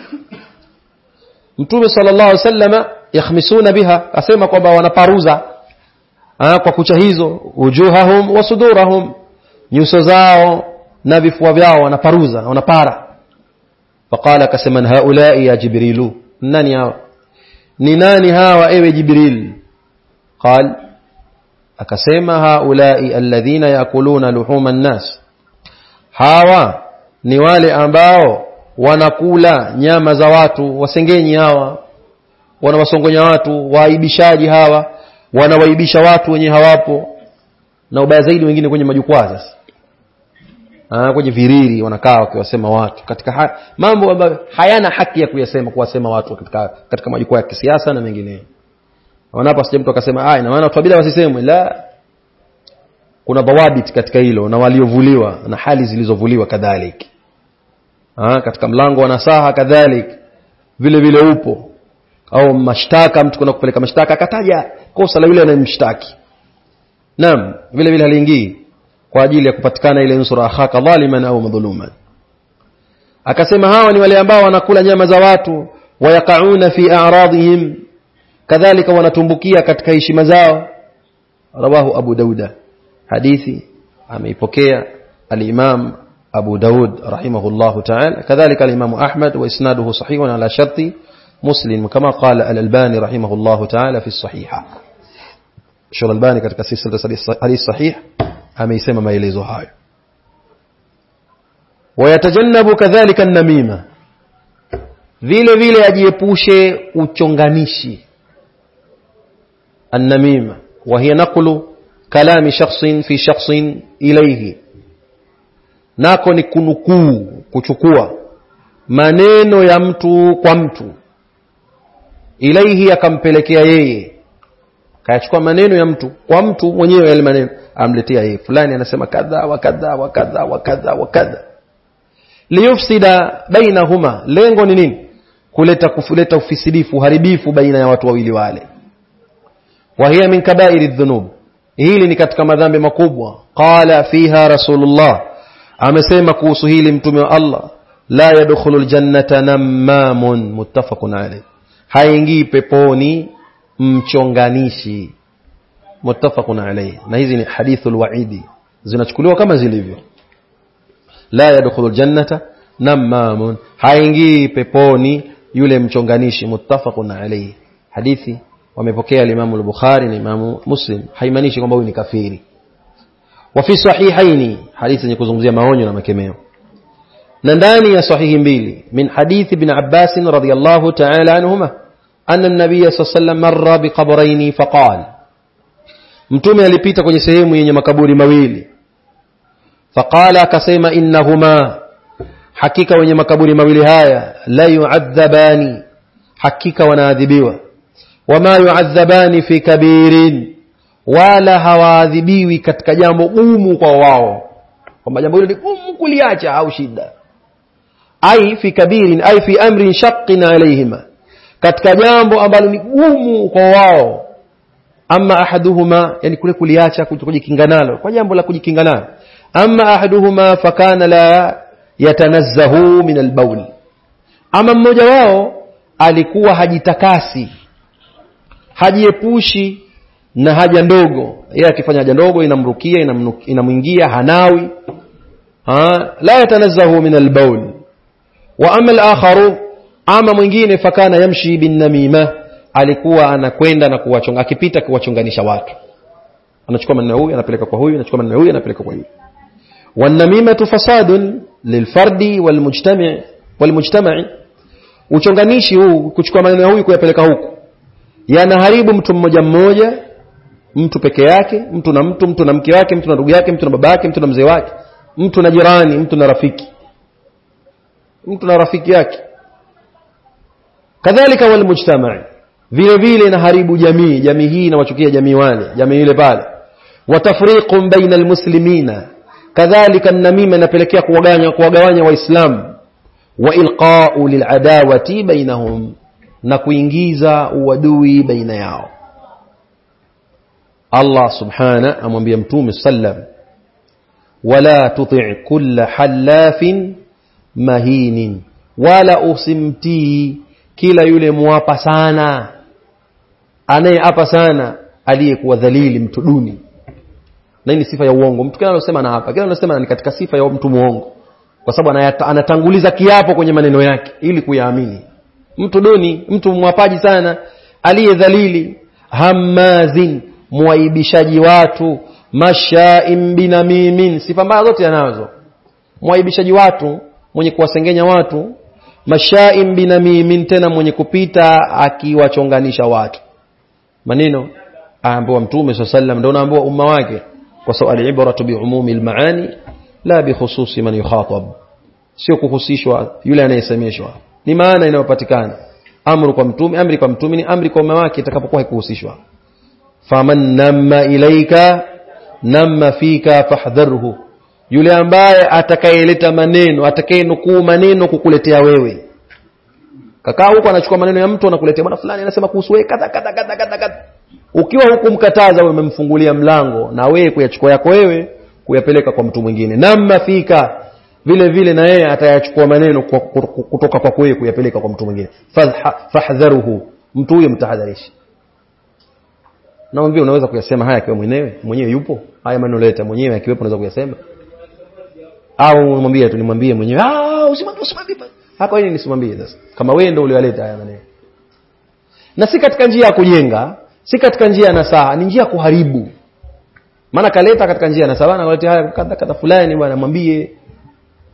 Mtume sallallahu alaihi wasallam yakhmisuna biha, asema kwamba wanaparuza kwa kucha hizo, wujuhahum wa sudurahum, nyuso zao na vifua vyao wanaparuza, wanapara. Faqala, akasema, haulai ya Jibrilu, nani hawa, ni nani hawa ewe Jibril? Qal, akasema, haulai alladhina yakuluna luhuma an-nas, hawa ni wale ambao wanakula nyama za watu. Wasengenyi hawa, wanawasongonya watu, waaibishaji hawa, wanawaibisha watu wenye hawapo, na ubaya zaidi wengine kwenye majukwaa. Sasa kwenye viriri wanakaa wakiwasema watu katika mambo ambayo hayana haki ya kuwasema watu katika majukwaa ya kisiasa na mengineyo. Wanapo sije mtu akasema ina maana watu bila wasisemwe, la, kuna dawabit katika hilo, na waliovuliwa na hali zilizovuliwa kadhalika. Katika mlango wa nasaha kadhalika vile vile upo, au mashtaka, mtu kuna kupeleka mashtaka akataja kosa la yule anayemshtaki, naam, vile vile haliingii kwa ajili ya kupatikana ile nusura akhaka dhaliman au madhuluman. Akasema hawa ni wale ambao wanakula nyama za watu, wayaqauna fi a'radihim, kadhalika wanatumbukia katika heshima zao. Rawahu Abu Dauda, hadithi ameipokea al-Imam Abu Daud rahimahullahu ta'ala, kadhalika al-Imam Ahmad, wa isnaduhu sahihun ala sharti Muslim, kama qala al-Albani rahimahullahu ta'ala fi as-sahiha. Sheikh al-Albani katika silsila hadith sahih ameisema maelezo hayo. Wayatajannabu kadhalika an-namima, vile vile ajiepushe uchonganishi. An-namima wa hiya naqlu kalami shakhsin fi shakhsin ilayhi, nako ni kunukuu, kuchukua maneno ya mtu kwa mtu, ilayhi akampelekea yeye, kayachukua maneno ya mtu kwa mtu mwenyewe, yale maneno amletea yeye, fulani anasema kadha wa kadha wa kadha wa kadha wa kadha, liyufsida bainahuma, lengo ni nini? kuleta ufisidifu, haribifu baina ya watu wawili wale. Wa hiya min kaba'iri dhunub, hili ni katika madhambi makubwa. Qala fiha Rasulullah, amesema kuhusu hili mtume wa Allah, la yadkhulul jannata namamun, muttafaqun alayh, haingii peponi mchonganishi, muttafaqun alayh. Na hizi ni hadithul wa'idi, zinachukuliwa kama zilivyo. La yadkhulul jannata namamun, haingii peponi yule mchonganishi, muttafaqun alayh. Hadithi wamepokea Imam al-Bukhari na Imam Muslim, haimaanishi kwamba huyu ni kafiri. Wa fi sahihaini, hadithi yenye kuzungumzia maonyo na makemeo. Na ndani ya sahihi mbili, min hadithi ibn Abbas radhiyallahu ta'ala anhuma, anna an-nabiy sallallahu alayhi wasallam marra biqabrayn faqala, mtume alipita kwenye sehemu yenye makaburi mawili. Faqala, akasema, innahuma, hakika wenye makaburi mawili haya, la yu'adhabani, hakika wanaadhibiwa. Wama yu'adhabani fi kabirin, wala hawaadhibiwi katika jambo gumu kwa wao, kwamba jambo hilo ni gumu kuliacha au shida. Ai fi kabirin, ai fi amrin shaqqin alayhima, katika jambo ambalo ni gumu kwa wao. Amma ahaduhuma, yani kule kuliacha, kujikinga nalo, kwa jambo la kujikinga nalo. Amma ahaduhuma fakana la yatanazzahu min albawl, ama mmoja wao alikuwa hajitakasi, hajiepushi na haja ndogo. Yeye akifanya haja ndogo inamrukia, inamuingia, hanawi. La yatanazzahu min albawl. Wa amma al-akharu, ama mwingine, fakana yamshi bin namima, alikuwa anakwenda na kuwachonga, akipita kuwachonganisha watu, anachukua maneno huyu anapeleka kwa huyu, anachukua maneno huyu anapeleka kwa huyu. Wan namimatu fasadun lilfardi walmujtama'i, uchonganishi huu, kuchukua maneno huyu kuyapeleka huku, yanaharibu mtu mmoja mmoja, mtu peke yake, mtu na mtu, mtu na mke wake, mtu na ndugu yake, mtu na baba yake, mtu na mzee wake, mtu na jirani, mtu na rafiki, mtu na rafiki yake. Kadhalika walmujtama'i, vile vile inaharibu jamii, jamii hii inawachukia jamii wale, jamii ile pale. Wa tafriqun baina almuslimina, kadhalika namima inapelekea kuwagawanya waislamu. Wa ilqa'u lil'adawati bainahum, na kuingiza uadui baina yao. Allah subhana amwambia mtume sallam, wala tuti' kulla halafin mahinin, wala usimtii kila yule muapa sana, anayeapa sana, aliyekuwa dhalili, mtu duni. Na hii ni sifa ya uongo. Mtu kila anasema na hapa, kila anasema ni katika sifa ya mtu muongo, kwa sababu anatanguliza kiapo kwenye maneno yake ili kuyaamini. Mtu duni, mtu mwapaji sana, aliyedhalili, hamazin, muaibishaji watu, mashaim binamimin, sifa mbaya zote yanazo. Muaibishaji watu, mwenye kuwasengenya watu, mashaim binamimin, tena mwenye kupita akiwachonganisha watu. Maneno aambiwa mtume sallallahu alayhi wasallam, ndio anaambiwa umma wake, kwa sababu al-ibratu bi umumi al-maani la bi khususi man yukhatab, sio kuhusishwa yule anayesemeshwa, ni maana inayopatikana. Amri kwa mtume ni amri kwa umma wake itakapokuwa kuhusishwa. Faman namma ilaika namma fika fahdharhu, yule ambaye atakayeleta maneno, atakayenukuu maneno kukuletea wewe. Kakaa huko anachukua maneno ya mtu anakuletea, bwana fulani anasema kuhusu wewe kadha kadha kadha kadha. Ukiwa huku mkataza, wewe umemfungulia mlango na wewe kuyachukua yako wewe kuyapeleka kwa mtu mwingine. Namma fika, vile vile na yeye atayachukua maneno kutoka kwa wewe kuyapeleka kwa mtu mwingine. Fahdharuhu, mtu huyo mtahadharishi. Na mwambie unaweza kuyasema haya kwa mwenyewe yupo, haya maneno leta mwenyewe akiwepo unaweza kuyasema, au mwambie tu, nimwambie mwenyewe, usimwambie hapa, wewe nisimwambie sasa, kama wewe ndio uliyoleta haya maneno. Na si katika njia ya kujenga, si katika njia ya nasaha, ni njia ya kuharibu. Maana kaleta katika njia ya nasaha, na kaleta haya kadha kadha fulani, bwana mwambie,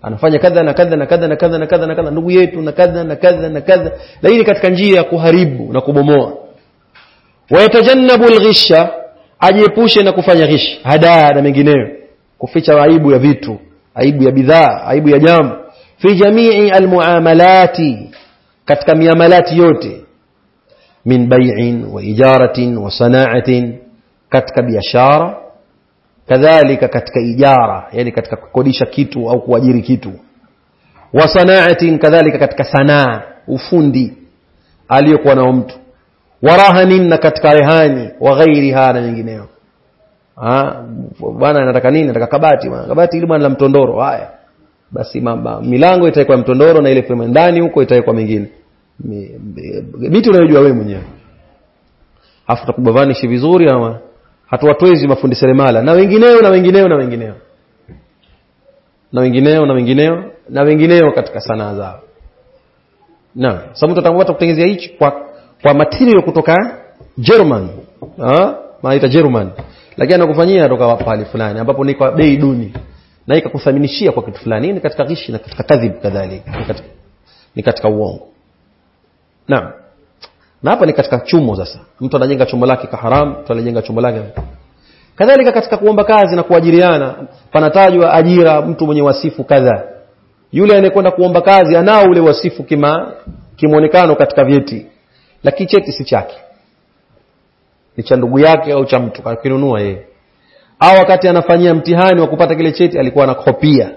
anafanya kadha na kadha na kadha na kadha na kadha na kadha ndugu yetu na kadha na kadha na kadha, lakini katika njia ya kuharibu na kubomoa. Wayatajannabu alghisha, ajiepushe na kufanya ghish, hadaa na mengineyo, kuficha aibu ya vitu, aibu ya bidhaa, aibu ya jambo. Fi jamii almuamalati, katika miamalati yote, min bai'in wa ijaratin wa sana'atin, katika biashara, kadhalika katika ijara, yani katika kukodisha kitu au kuajiri kitu, wa sana'atin, kadhalika katika sanaa, ufundi aliyokuwa nao mtu, wa rahanin, na katika rehani, wa ghairiha na nyingineyo. Bwana anataka nini? Anataka kabati. Kabati ile bwana la mtondoro. Haya basi, milango itaikuwa mtondoro na ile frame ndani huko itaikuwa mingine, miti unayojua wewe mwenyewe. Afu tukubavanishi vizuri, ama hatuwatwezi mafundi seremala na wengineo na wengineo na wengineo na wengineo na wengineo na wengineo katika sanaa zao. Na sababu tutatangua kutengenezea hichi kwa material kutoka German, maana German, lakini anakufanyia kutoka pale fulani ambapo ni kwa bei duni, na ikakuthaminishia kwa kitu fulani. Ni katika ghishi na katika kadhib, kadhalika ni katika uongo. Naam. Na hapa ni katika chumo. Sasa mtu anajenga chumba lake kwa haram, mtu anajenga chumba lake kadhalika. Katika kuomba kazi na kuajiriana, panatajwa ajira mtu mwenye wasifu kadha. Yule anayekwenda kuomba kazi anao ule wasifu kimuonekano katika vyeti, lakini cheti si chake, ni cha ndugu yake au cha mtu akinunua yeye, au wakati anafanyia mtihani wa kupata kile cheti alikuwa anakopia.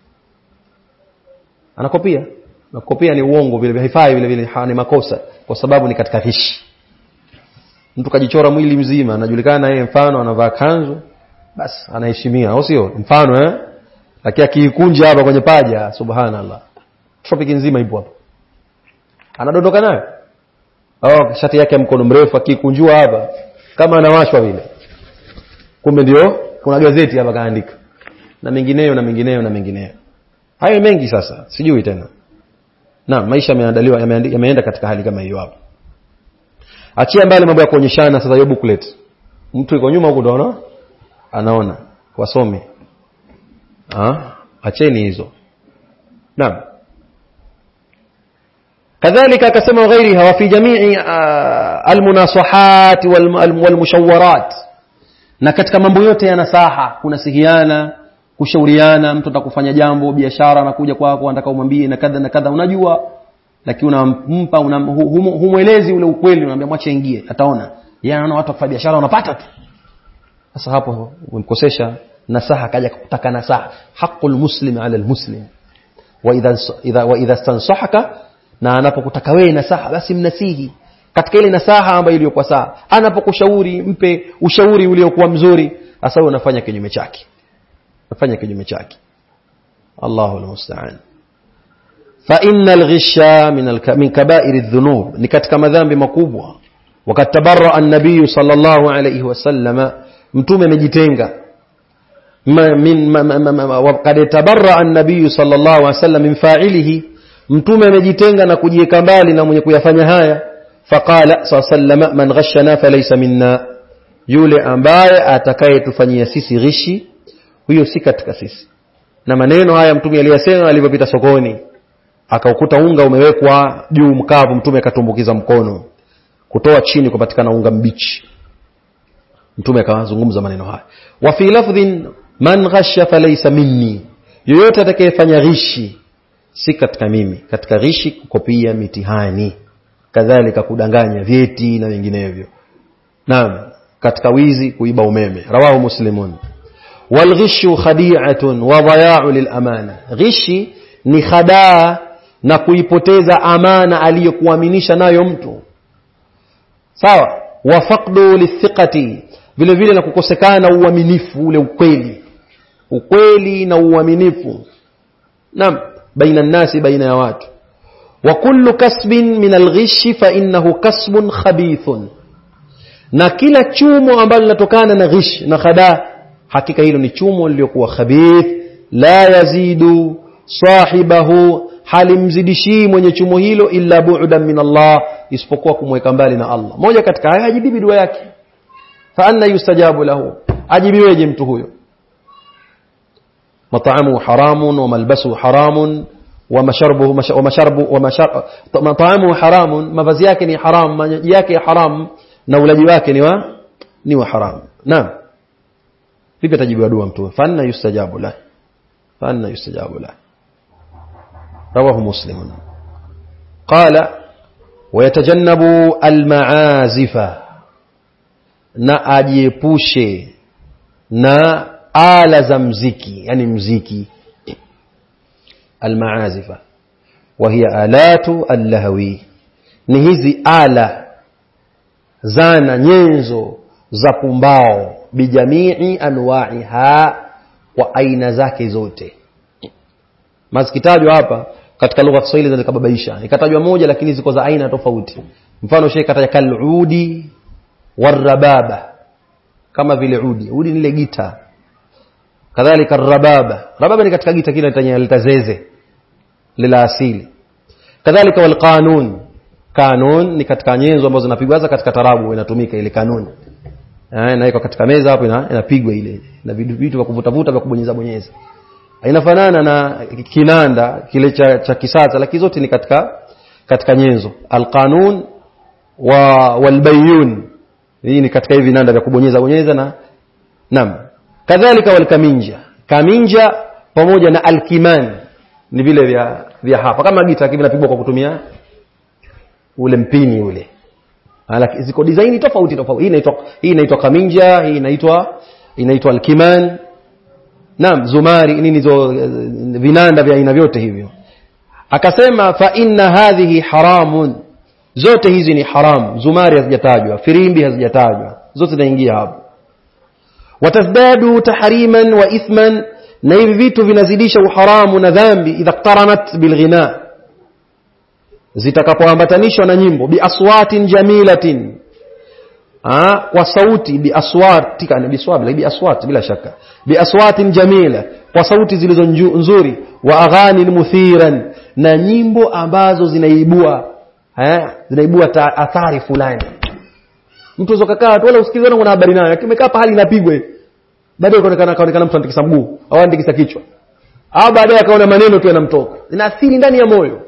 Nakopia ni uongo vile, haifai vile vile, ni makosa, kwa sababu ni katika ghishi. Mtu kajichora mwili mzima, anajulikana yeye, mfano anavaa kanzu, basi anaheshimia, au sio? Mfano lakini akikunja hapa kwenye paja, subhanallah, tropic nzima ipo hapo, anadondoka nayo. Shati yake mkono mrefu akikunjua hapa kama anawashwa vile, kumbe ndio kuna gazeti hapa kaandika, na mengineyo na mengineyo na mengineyo. Hayo mengi sasa sijui tena. Na maisha yameandaliwa, yameenda katika hali kama hiyo hapo. Achia mbali mambo ya kuonyeshana sasa hiyo booklet, mtu yuko nyuma huko ndo anaona, wasome. Acheni hizo. Naam. Kadhalika akasema ghairiha, wa fi jamii almunasahat walmushawarat, na katika mambo yote ya nasaha, kunasihiana, kushauriana. Mtu atakufanya jambo biashara, anakuja kwako anataka umwambie na kadha na kadha, unajua, lakini unampa humwelezi ule ukweli, unamwambia mwache ingie, ataona yeye anaona watu kufanya biashara wanapata tu. Sasa hapo umemkosesha nasaha, kaja kutaka nasaha. Haqqul muslim ala almuslim, wa idha stansahaka, na anapokutaka wewe nasaha basi mnasihi katika ile nasaha ambayo iliyokuwa sawa. Anapokushauri mpe ushauri uliokuwa mzuri, sasa wewe unafanya kinyume chake, Allahu almusta'an. Fa innal ghisha min kaba'iri adh-dhunub, ni katika madhambi makubwa. Wakati tabarra an-nabiy sallallahu alayhi wasallam, mtume amejitenga wakati tabarra an-nabiy sallallahu alayhi wasallam min fa'ilihi, mtume amejitenga na kujiweka mbali na mwenye kuyafanya haya. Faqala sallallahu man ghashana falaysa minna, yule ambaye atakayetufanyia sisi ghishi, huyo si katika sisi. Na maneno haya mtume aliyasema alipopita sokoni, akaukuta unga umewekwa juu mkavu, mtume akatumbukiza mkono kutoa chini kupatikana unga mbichi. Mtume akazungumza maneno haya. Wa fi lafdhin man ghasha falaysa minni, yoyote atakayefanya ghishi si katika mimi. Katika ghishi kukopia mitihani, kadhalika kudanganya vyeti na vinginevyo. Naam, katika wizi kuiba umeme. Rawahu Muslimun. Wal ghishu khadi'atun wa dhaya'u lil amana, ghishi ni khadaa na kuipoteza amana aliyokuaminisha nayo mtu. Sawa. Wa faqdu lithiqati, vile vile na kukosekana uaminifu, ule ukweli na uaminifu. Naam, baina nasi, baina ya watu. Wa kullu kasbin min al-ghishi fa innahu kasbun khabithun, na kila chumo ambalo linatokana na ghish na khadaa, hakika hilo ni chumo lililokuwa khabith. La yazidu sahibahu, halimzidishi mwenye chumo hilo illa bu'dan min Allah, isipokuwa kumweka mbali na Allah. Moja katika haya, ajibibi dua yake. Fa anna yustajabu lahu, ajibiweje mtu huyo? mat'amuhu haramun wa malbasuhu haramun wa mashrabuhu mat'amuhu haramun, mavazi yake ni haram, maji yake haram, na ulaji wake ni wa haram. Naam, vipi atajibu dua mtu? Fa anna yustajabu la rawahu Muslim. Qala wa yatajannabu almaazifa, na ajiepushe na ala za mziki, yani mziki. Almaazifa wa hiya alatu allahwi, ni hizi ala, zana, nyenzo za pumbao, bijamii anwa'iha, wa aina zake zote. Mazikitajwa hapa katika lugha ya Kiswahili zilikababaisha, ikatajwa moja lakini ziko za aina tofauti. Mfano Sheikh kataja kaludi warababa, kama vile udi ni ile gita, kadhalika rababa ni katika gita kile litazeze lila asili. Kadhalika wal kanun ni katika nyenzo ambazo zinapigwa katika tarabu, inatumika ile kanuni, na iko katika meza hapo, inapigwa ile na vitu vya kuvutavuta vya kubonyeza. Inafanana na kinanda kile cha kisasa, lakini zote ni katika nyenzo. Al-qanun wal-bayun, hii ni katika hivi vinanda vya kubonyeza na naam. Kadhalika wal-kaminja pamoja na al-kiman, ni vile vya hapa kama gita vinapigwa kwa kutumia ule mpini ule. Lakini ziko design tofauti. Hii inaitwa kaminja, hii inaitwa al-kiman. Naam, zumari, nini hizo vinanda vya aina vyote hivyo. Akasema fa inna hadhihi haramun, zote hizi ni haram. Zumari hazijatajwa, firimbi hazijatajwa, zote zinaingia hapo. Watazdadu tahriman wa ithman, na hivi vitu vinazidisha uharamu na dhambi idha qaranat bilghina, zitakapoambatanishwa na nyimbo. Bi aswatin jamilatin, kwa sauti, bi aswat bila shaka, bi aswatin jamila, kwa sauti zilizo nzuri. Wa aghanin muthiran, na nyimbo ambazo zinaibua athari fulani. Mtu uzokakaa tu wala usikizana kuna habari nayo, lakini umekaa pahali inapigwa, baadaye kaonekana mtu antikisa mguu au antikisa kichwa, au baadaye akaona maneno tu yanamtoka, inaathiri ndani ya moyo.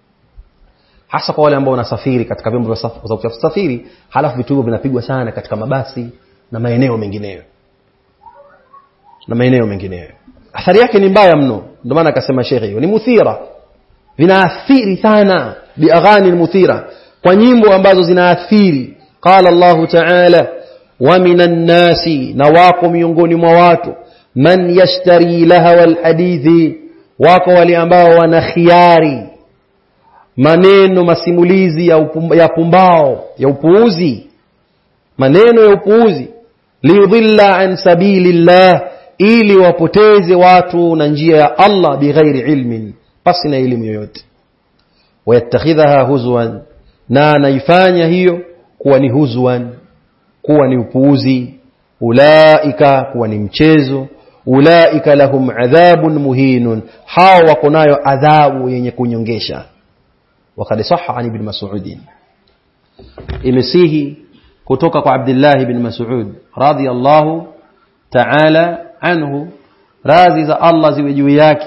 Hasa kwa wale ambao wanasafiri katika vyombo vya usafiri, halafu vitu hivyo vinapigwa sana katika mabasi na maeneo mengineyo. Athari yake ni mbaya mno. Ndio maana akasema Sheikh, hiyo ni muthira, vinaathiri sana. Bi aghani muthira, kwa nyimbo ambazo zinaathiri. Qala Allah Ta'ala, wa minan nasi, na wako miongoni mwa watu, man yashtari lahawa alhadithi, wako wale ambao wana khiari maneno, masimulizi ya pumbao, ya upuuzi, maneno ya upuuzi. Liyudhilla an sabilillah, ili wapoteze watu na njia ya Allah, bighairi ilmin, pasi na elimu yoyote. Wayattakhidhaha huzwan, na naifanya hiyo kuwa ni huzwan, kuwa ni upuuzi. Ulaika, kuwa ni mchezo. Ulaika lahum adhabun muhinun, hao wako nayo adhabu yenye kunyongesha. وقد صح عن ابن مسعود، imesihi kutoka kwa Abdullah ibn Mas'ud radhiyallahu ta'ala anhu, radhi za Allah ziwe juu yake,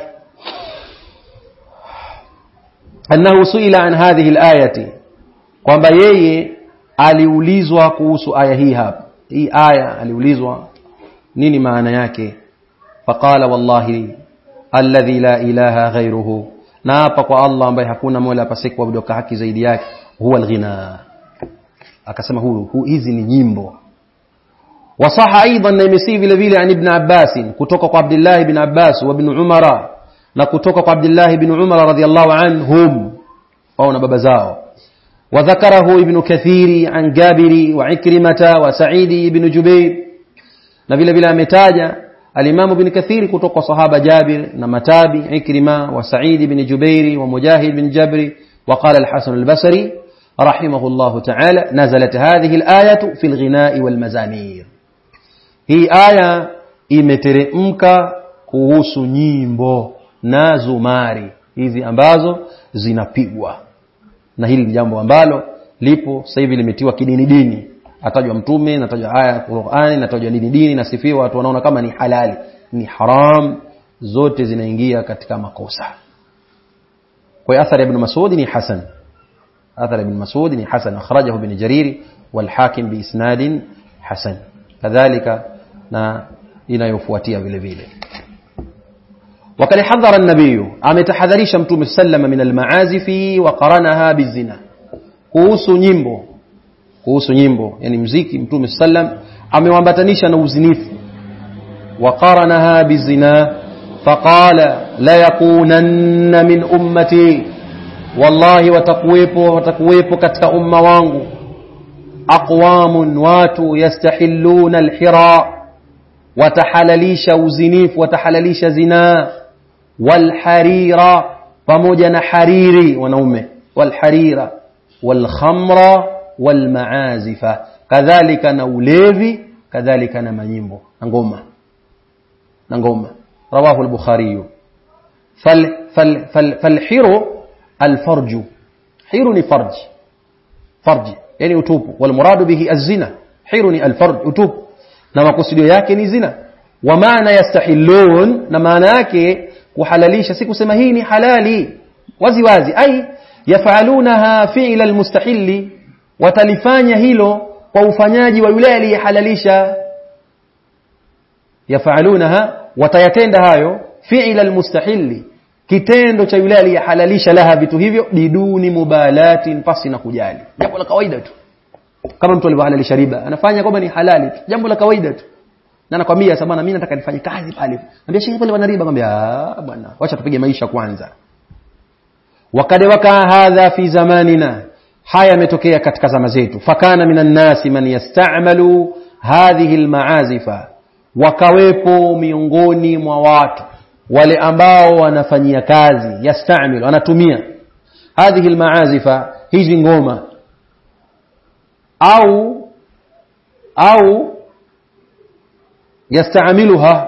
annahu suila an hadhihi al-ayati, kwamba yeye aliulizwa kuhusu aya hii hapa. Hii aya aliulizwa nini maana yake. Faqala wallahi alladhi la ilaha ghayruhu, na hapa kwa Allah ambaye hakuna mola apasiki kuabudiwa kwa haki zaidi yake, huwa al-ghina. Akasema hizi ni nyimbo. Wasaha aidan, na imesi vile vile an ibn Abbas, kutoka kwa Abdullah ibn Abbas wa ibn Umar, na kutoka kwa Abdullah ibn Umar radhiyallahu anhum, wao na baba zao. Wa dhakarahu ibn Kathiri an Jabiri wa Ikrimata wa Sa'id ibn Jubair, na vile vile ametaja al-Imam ibn Kathir kutoka kwa sahaba Jabir na matabi Ikrima wa Sa'id ibn Jubair wa Mujahid ibn Jabri. Wa qala al-Hasan al-Basri rahimahullahu ta'ala, nazalat hadhihi al-ayatu fi al-ghina'i wal mazamir, hii aya imeteremka kuhusu nyimbo na zumari hizi ambazo zinapigwa. Na hili ni jambo ambalo lipo sasa hivi, limetiwa kidini. Atajwa mtume, natajwa aya ya Qur'ani, natajwa dini, nasifiwa, watu wanaona kama ni halali. Ni haram zote zinaingia katika makosa. Kwa athari ibn Mas'ud ni hasan. Athari ibn Mas'ud ni hasan, akhrajahu ibn Jarir wal Hakim bi isnadin hasan. Kadhalika na inayofuatia vile vile. وقد حذر النبي ametahadharisha mtume sallama min al-ma'azifi wa qaranaha bizina. Kuhusu nyimbo yani muziki, mtume sallam amewaambatanisha na uzinifu. Wa qaranaha bizina faqala la yakunanna min ummati, wallahi watakuwepo katika umma wangu aqwamun, watu yastahilluna al-hira, watahalalisha uzinifu, watahalalisha zina, walharira, pamoja na hariri wanaume, walharira, walkhamra, walmaazifa, kadhalika na ulevi, kadhalika na manyimbo na ngoma. Rawahu al-Bukhari. falhiru alfarju, hiru ni farji yani utupu, walmuradu bihi az-zina, hiru ni alfarj, utupu, na makusudio yake ni zina. Wa maana yastahillun, na maana yake kuhalalisha, si kusema hii ni halali wazi ai yafalunaha fi'la almustahilli, watalifanya hilo kwa ufanyaji wa yule aliyehalalisha. Yafalunaha, watayatenda hayo, fi'la almustahilli, kitendo cha yule aliyehalalisha laha vitu hivyo, biduni mubalatin, pasi na kujali, jambo la kawaida tu. Kama mtu alivyohalalisha riba, anafanya kwamba ni halali tu, jambo la kawaida tu. Na nakwambia sabana, mimi nataka nifanye kazi pale, naambia shehe pale wana riba, nakwambia bwana acha tupige maisha kwanza. Wakad waka hadha fi zamanina, haya yametokea katika zama zetu. Fakana minan nasi man yasta'malu hadhihi alma'azifa, wakawepo miongoni mwa watu wale ambao wanafanyia kazi, yasta'milu, anatumia hadhihi alma'azifa, hizi ngoma, au yasta'miluha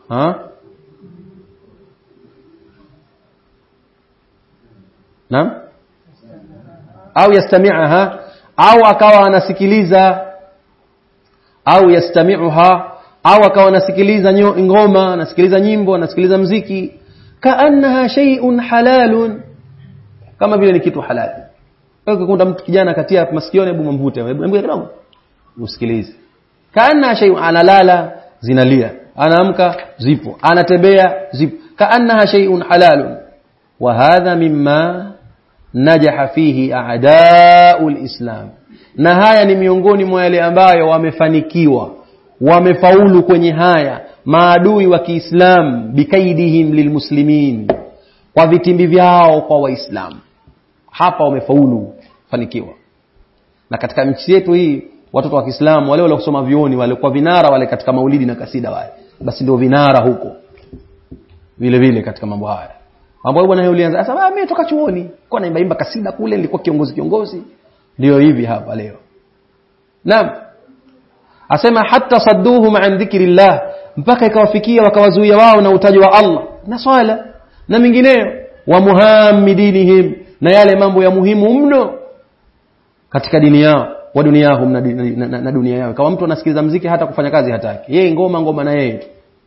naam, au yastami'aha, au akawa anasikiliza, au yastami'uha, au akawa anasikiliza ngoma, anasikiliza nyimbo, anasikiliza muziki, kaannaha shay'un halalun, kama vile ni kitu halali. Ukikuta mtu kijana katia masikioni, hebu mvute, hebu kidogo usikilize, kaannaha shay'un, analala zinalia, anaamka zipo, anatembea zipo, kaannaha shay'un halalun. Wa hadha mimma najaha fihi a'da'u al-islam, na haya ni miongoni mwa yale ambayo wamefanikiwa, wamefaulu kwenye haya maadui wa Kiislamu, bikaidihim lilmuslimin, kwa vitimbi vyao kwa Waislamu. Hapa wamefaulu, fanikiwa. Na katika nchi yetu hii watoto wa Kiislamu wale kusoma vioni, wale kwa vinara, wale katika maulidi na kasida, wale basi ndio vinara huko vile katika mambo haya. Mambo bwana yule alianza, sasa mimi toka chuoni kwa naimba kasida kule, nilikuwa kiongozi. Ndio hivi hapa leo. Naam, asema hatta sadduhum an dhikrillah, mpaka ikawafikia wakawazuia wao na utaji wa Allah na swala na mingineyo, wa muhammidinihim, na yale mambo ya muhimu mno katika dini yao, wa duniahum, na dunia yao. Kama mtu anasikiliza muziki hata kufanya kazi hataki, yeye ngoma na yeye.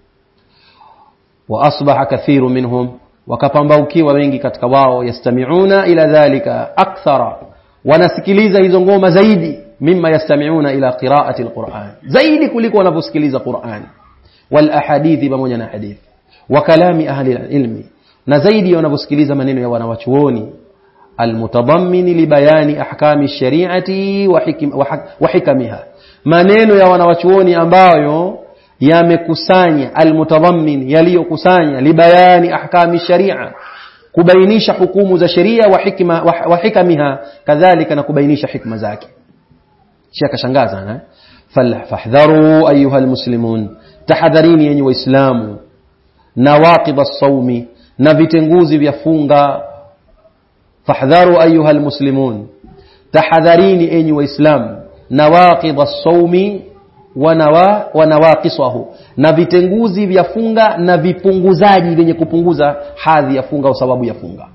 Wa asbaha kathiru minhum, wakapambaukiwa wengi katika wao, yastami'una ila dhalika akthara, wanasikiliza hizo ngoma zaidi, mimma yastami'una ila qira'ati alquran, zaidi kuliko wanaposikiliza Qur'an, wal ahadithi, pamoja na hadithi, wa kalami ahli ilmi, na zaidi wanaposikiliza maneno ya wanawachuoni, almutadammin libayani ahkami shari'ati wa hikamiha, maneno ya wanawachuoni ambayo yamekusanya, almutadammin, yaliyokusanya, libayani ahkami sharia, kubainisha hukumu za sheria, wa hikamiha, kadhalika na kubainisha hikma zake. Sheikh kashangaza fahdharu ayuha almuslimun, tahadharini yenye waislamu, nawaqid as-sawmi, na vitenguzi vya funga. Fahdharu ayuha almuslimun, tahadharini enyi waislamu, nawaqid as-sawmi wa nawaqisuhu, na vitenguzi vya funga na vipunguzaji vyenye kupunguza hadhi ya funga au sababu ya funga.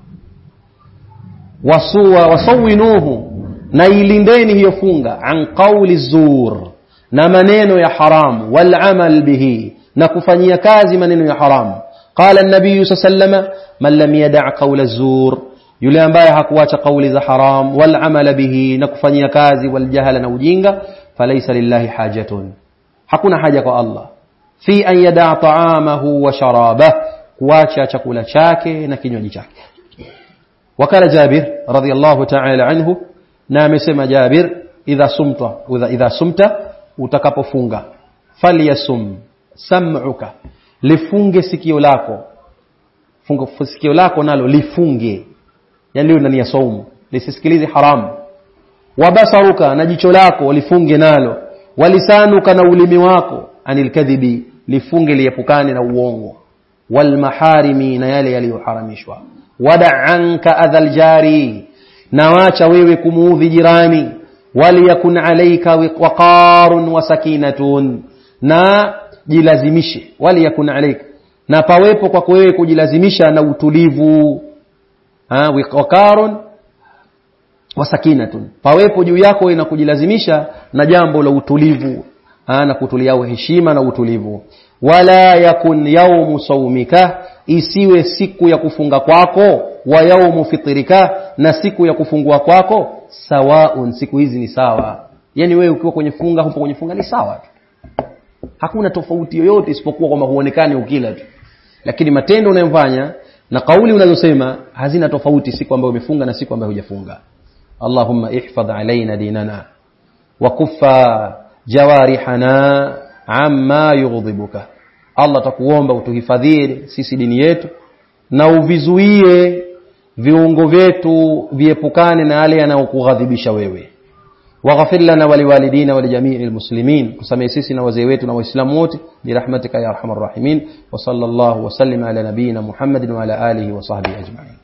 Wasawinuhu, na ilindeni hiyo funga, an qawli zur, na maneno ya haramu, wal amal bihi, na kufanyia kazi maneno ya haramu, قال النبي صلى الله عليه وسلم من لم يدع قول الزور yule ambaye hakuacha kauli za haram wal amala bihi na kufanyia kazi wal jahala na ujinga falaysa lillahi hajatun hakuna haja kwa Allah fi an yada ta'amahu wa sharabahu kuacha chakula chake na kinywaji chake. Wakala Jabir radhiyallahu ta'ala anhu na amesema Jabir idha sumta utakapofunga falyasum sam'uka lifunge sikio lako funga sikio lako nalo lifunge yani leo ndani ya saumu lisisikilize haramu. Wabasaruka na jicho lako lifunge nalo walisanuka na ulimi wako anil kadhibi lifunge liepukane na uongo wal maharimi na yale yaliyoharamishwa. Wada'anka adhal jari na wacha wewe kumuudhi jirani waliyakun alayka waqarun wa sakinatun na jilazimishe waliyakun alayka na pawepo kwako wewe kujilazimisha na utulivu waqarun wa sakinatun pawepo juu yako ina kujilazimisha na jambo la utulivu na kutulia heshima na utulivu. Wala yakun yawmu sawmika isiwe siku ya kufunga kwako wa yawmu fitrika na siku ya kufungua kwako sawaun siku hizi ni sawa yani wewe ukiwa kwenye funga hupo kwenye funga ni sawa tu hakuna tofauti yoyote isipokuwa kwamba huonekani ukila tu lakini matendo unayofanya na kauli unazosema hazina tofauti siku ambayo umefunga na siku ambayo hujafunga. Allahumma ihfadh alaina dinana wa kuffa jawarihana amma yughdhibuka. Allah takuomba utuhifadhie sisi dini yetu na uvizuie viungo vyetu viepukane na yale yanayokughadhibisha wewe. Waghfir lana wa liwalidina wa lijami'il muslimin kusamehe sisi na wazee wetu na waislamu wote bi rahmatika ya arhamar rahimin wa sallallahu wa sallim ala nabiyyina Muhammadin wa ala alihi wa sahbihi ajma'in.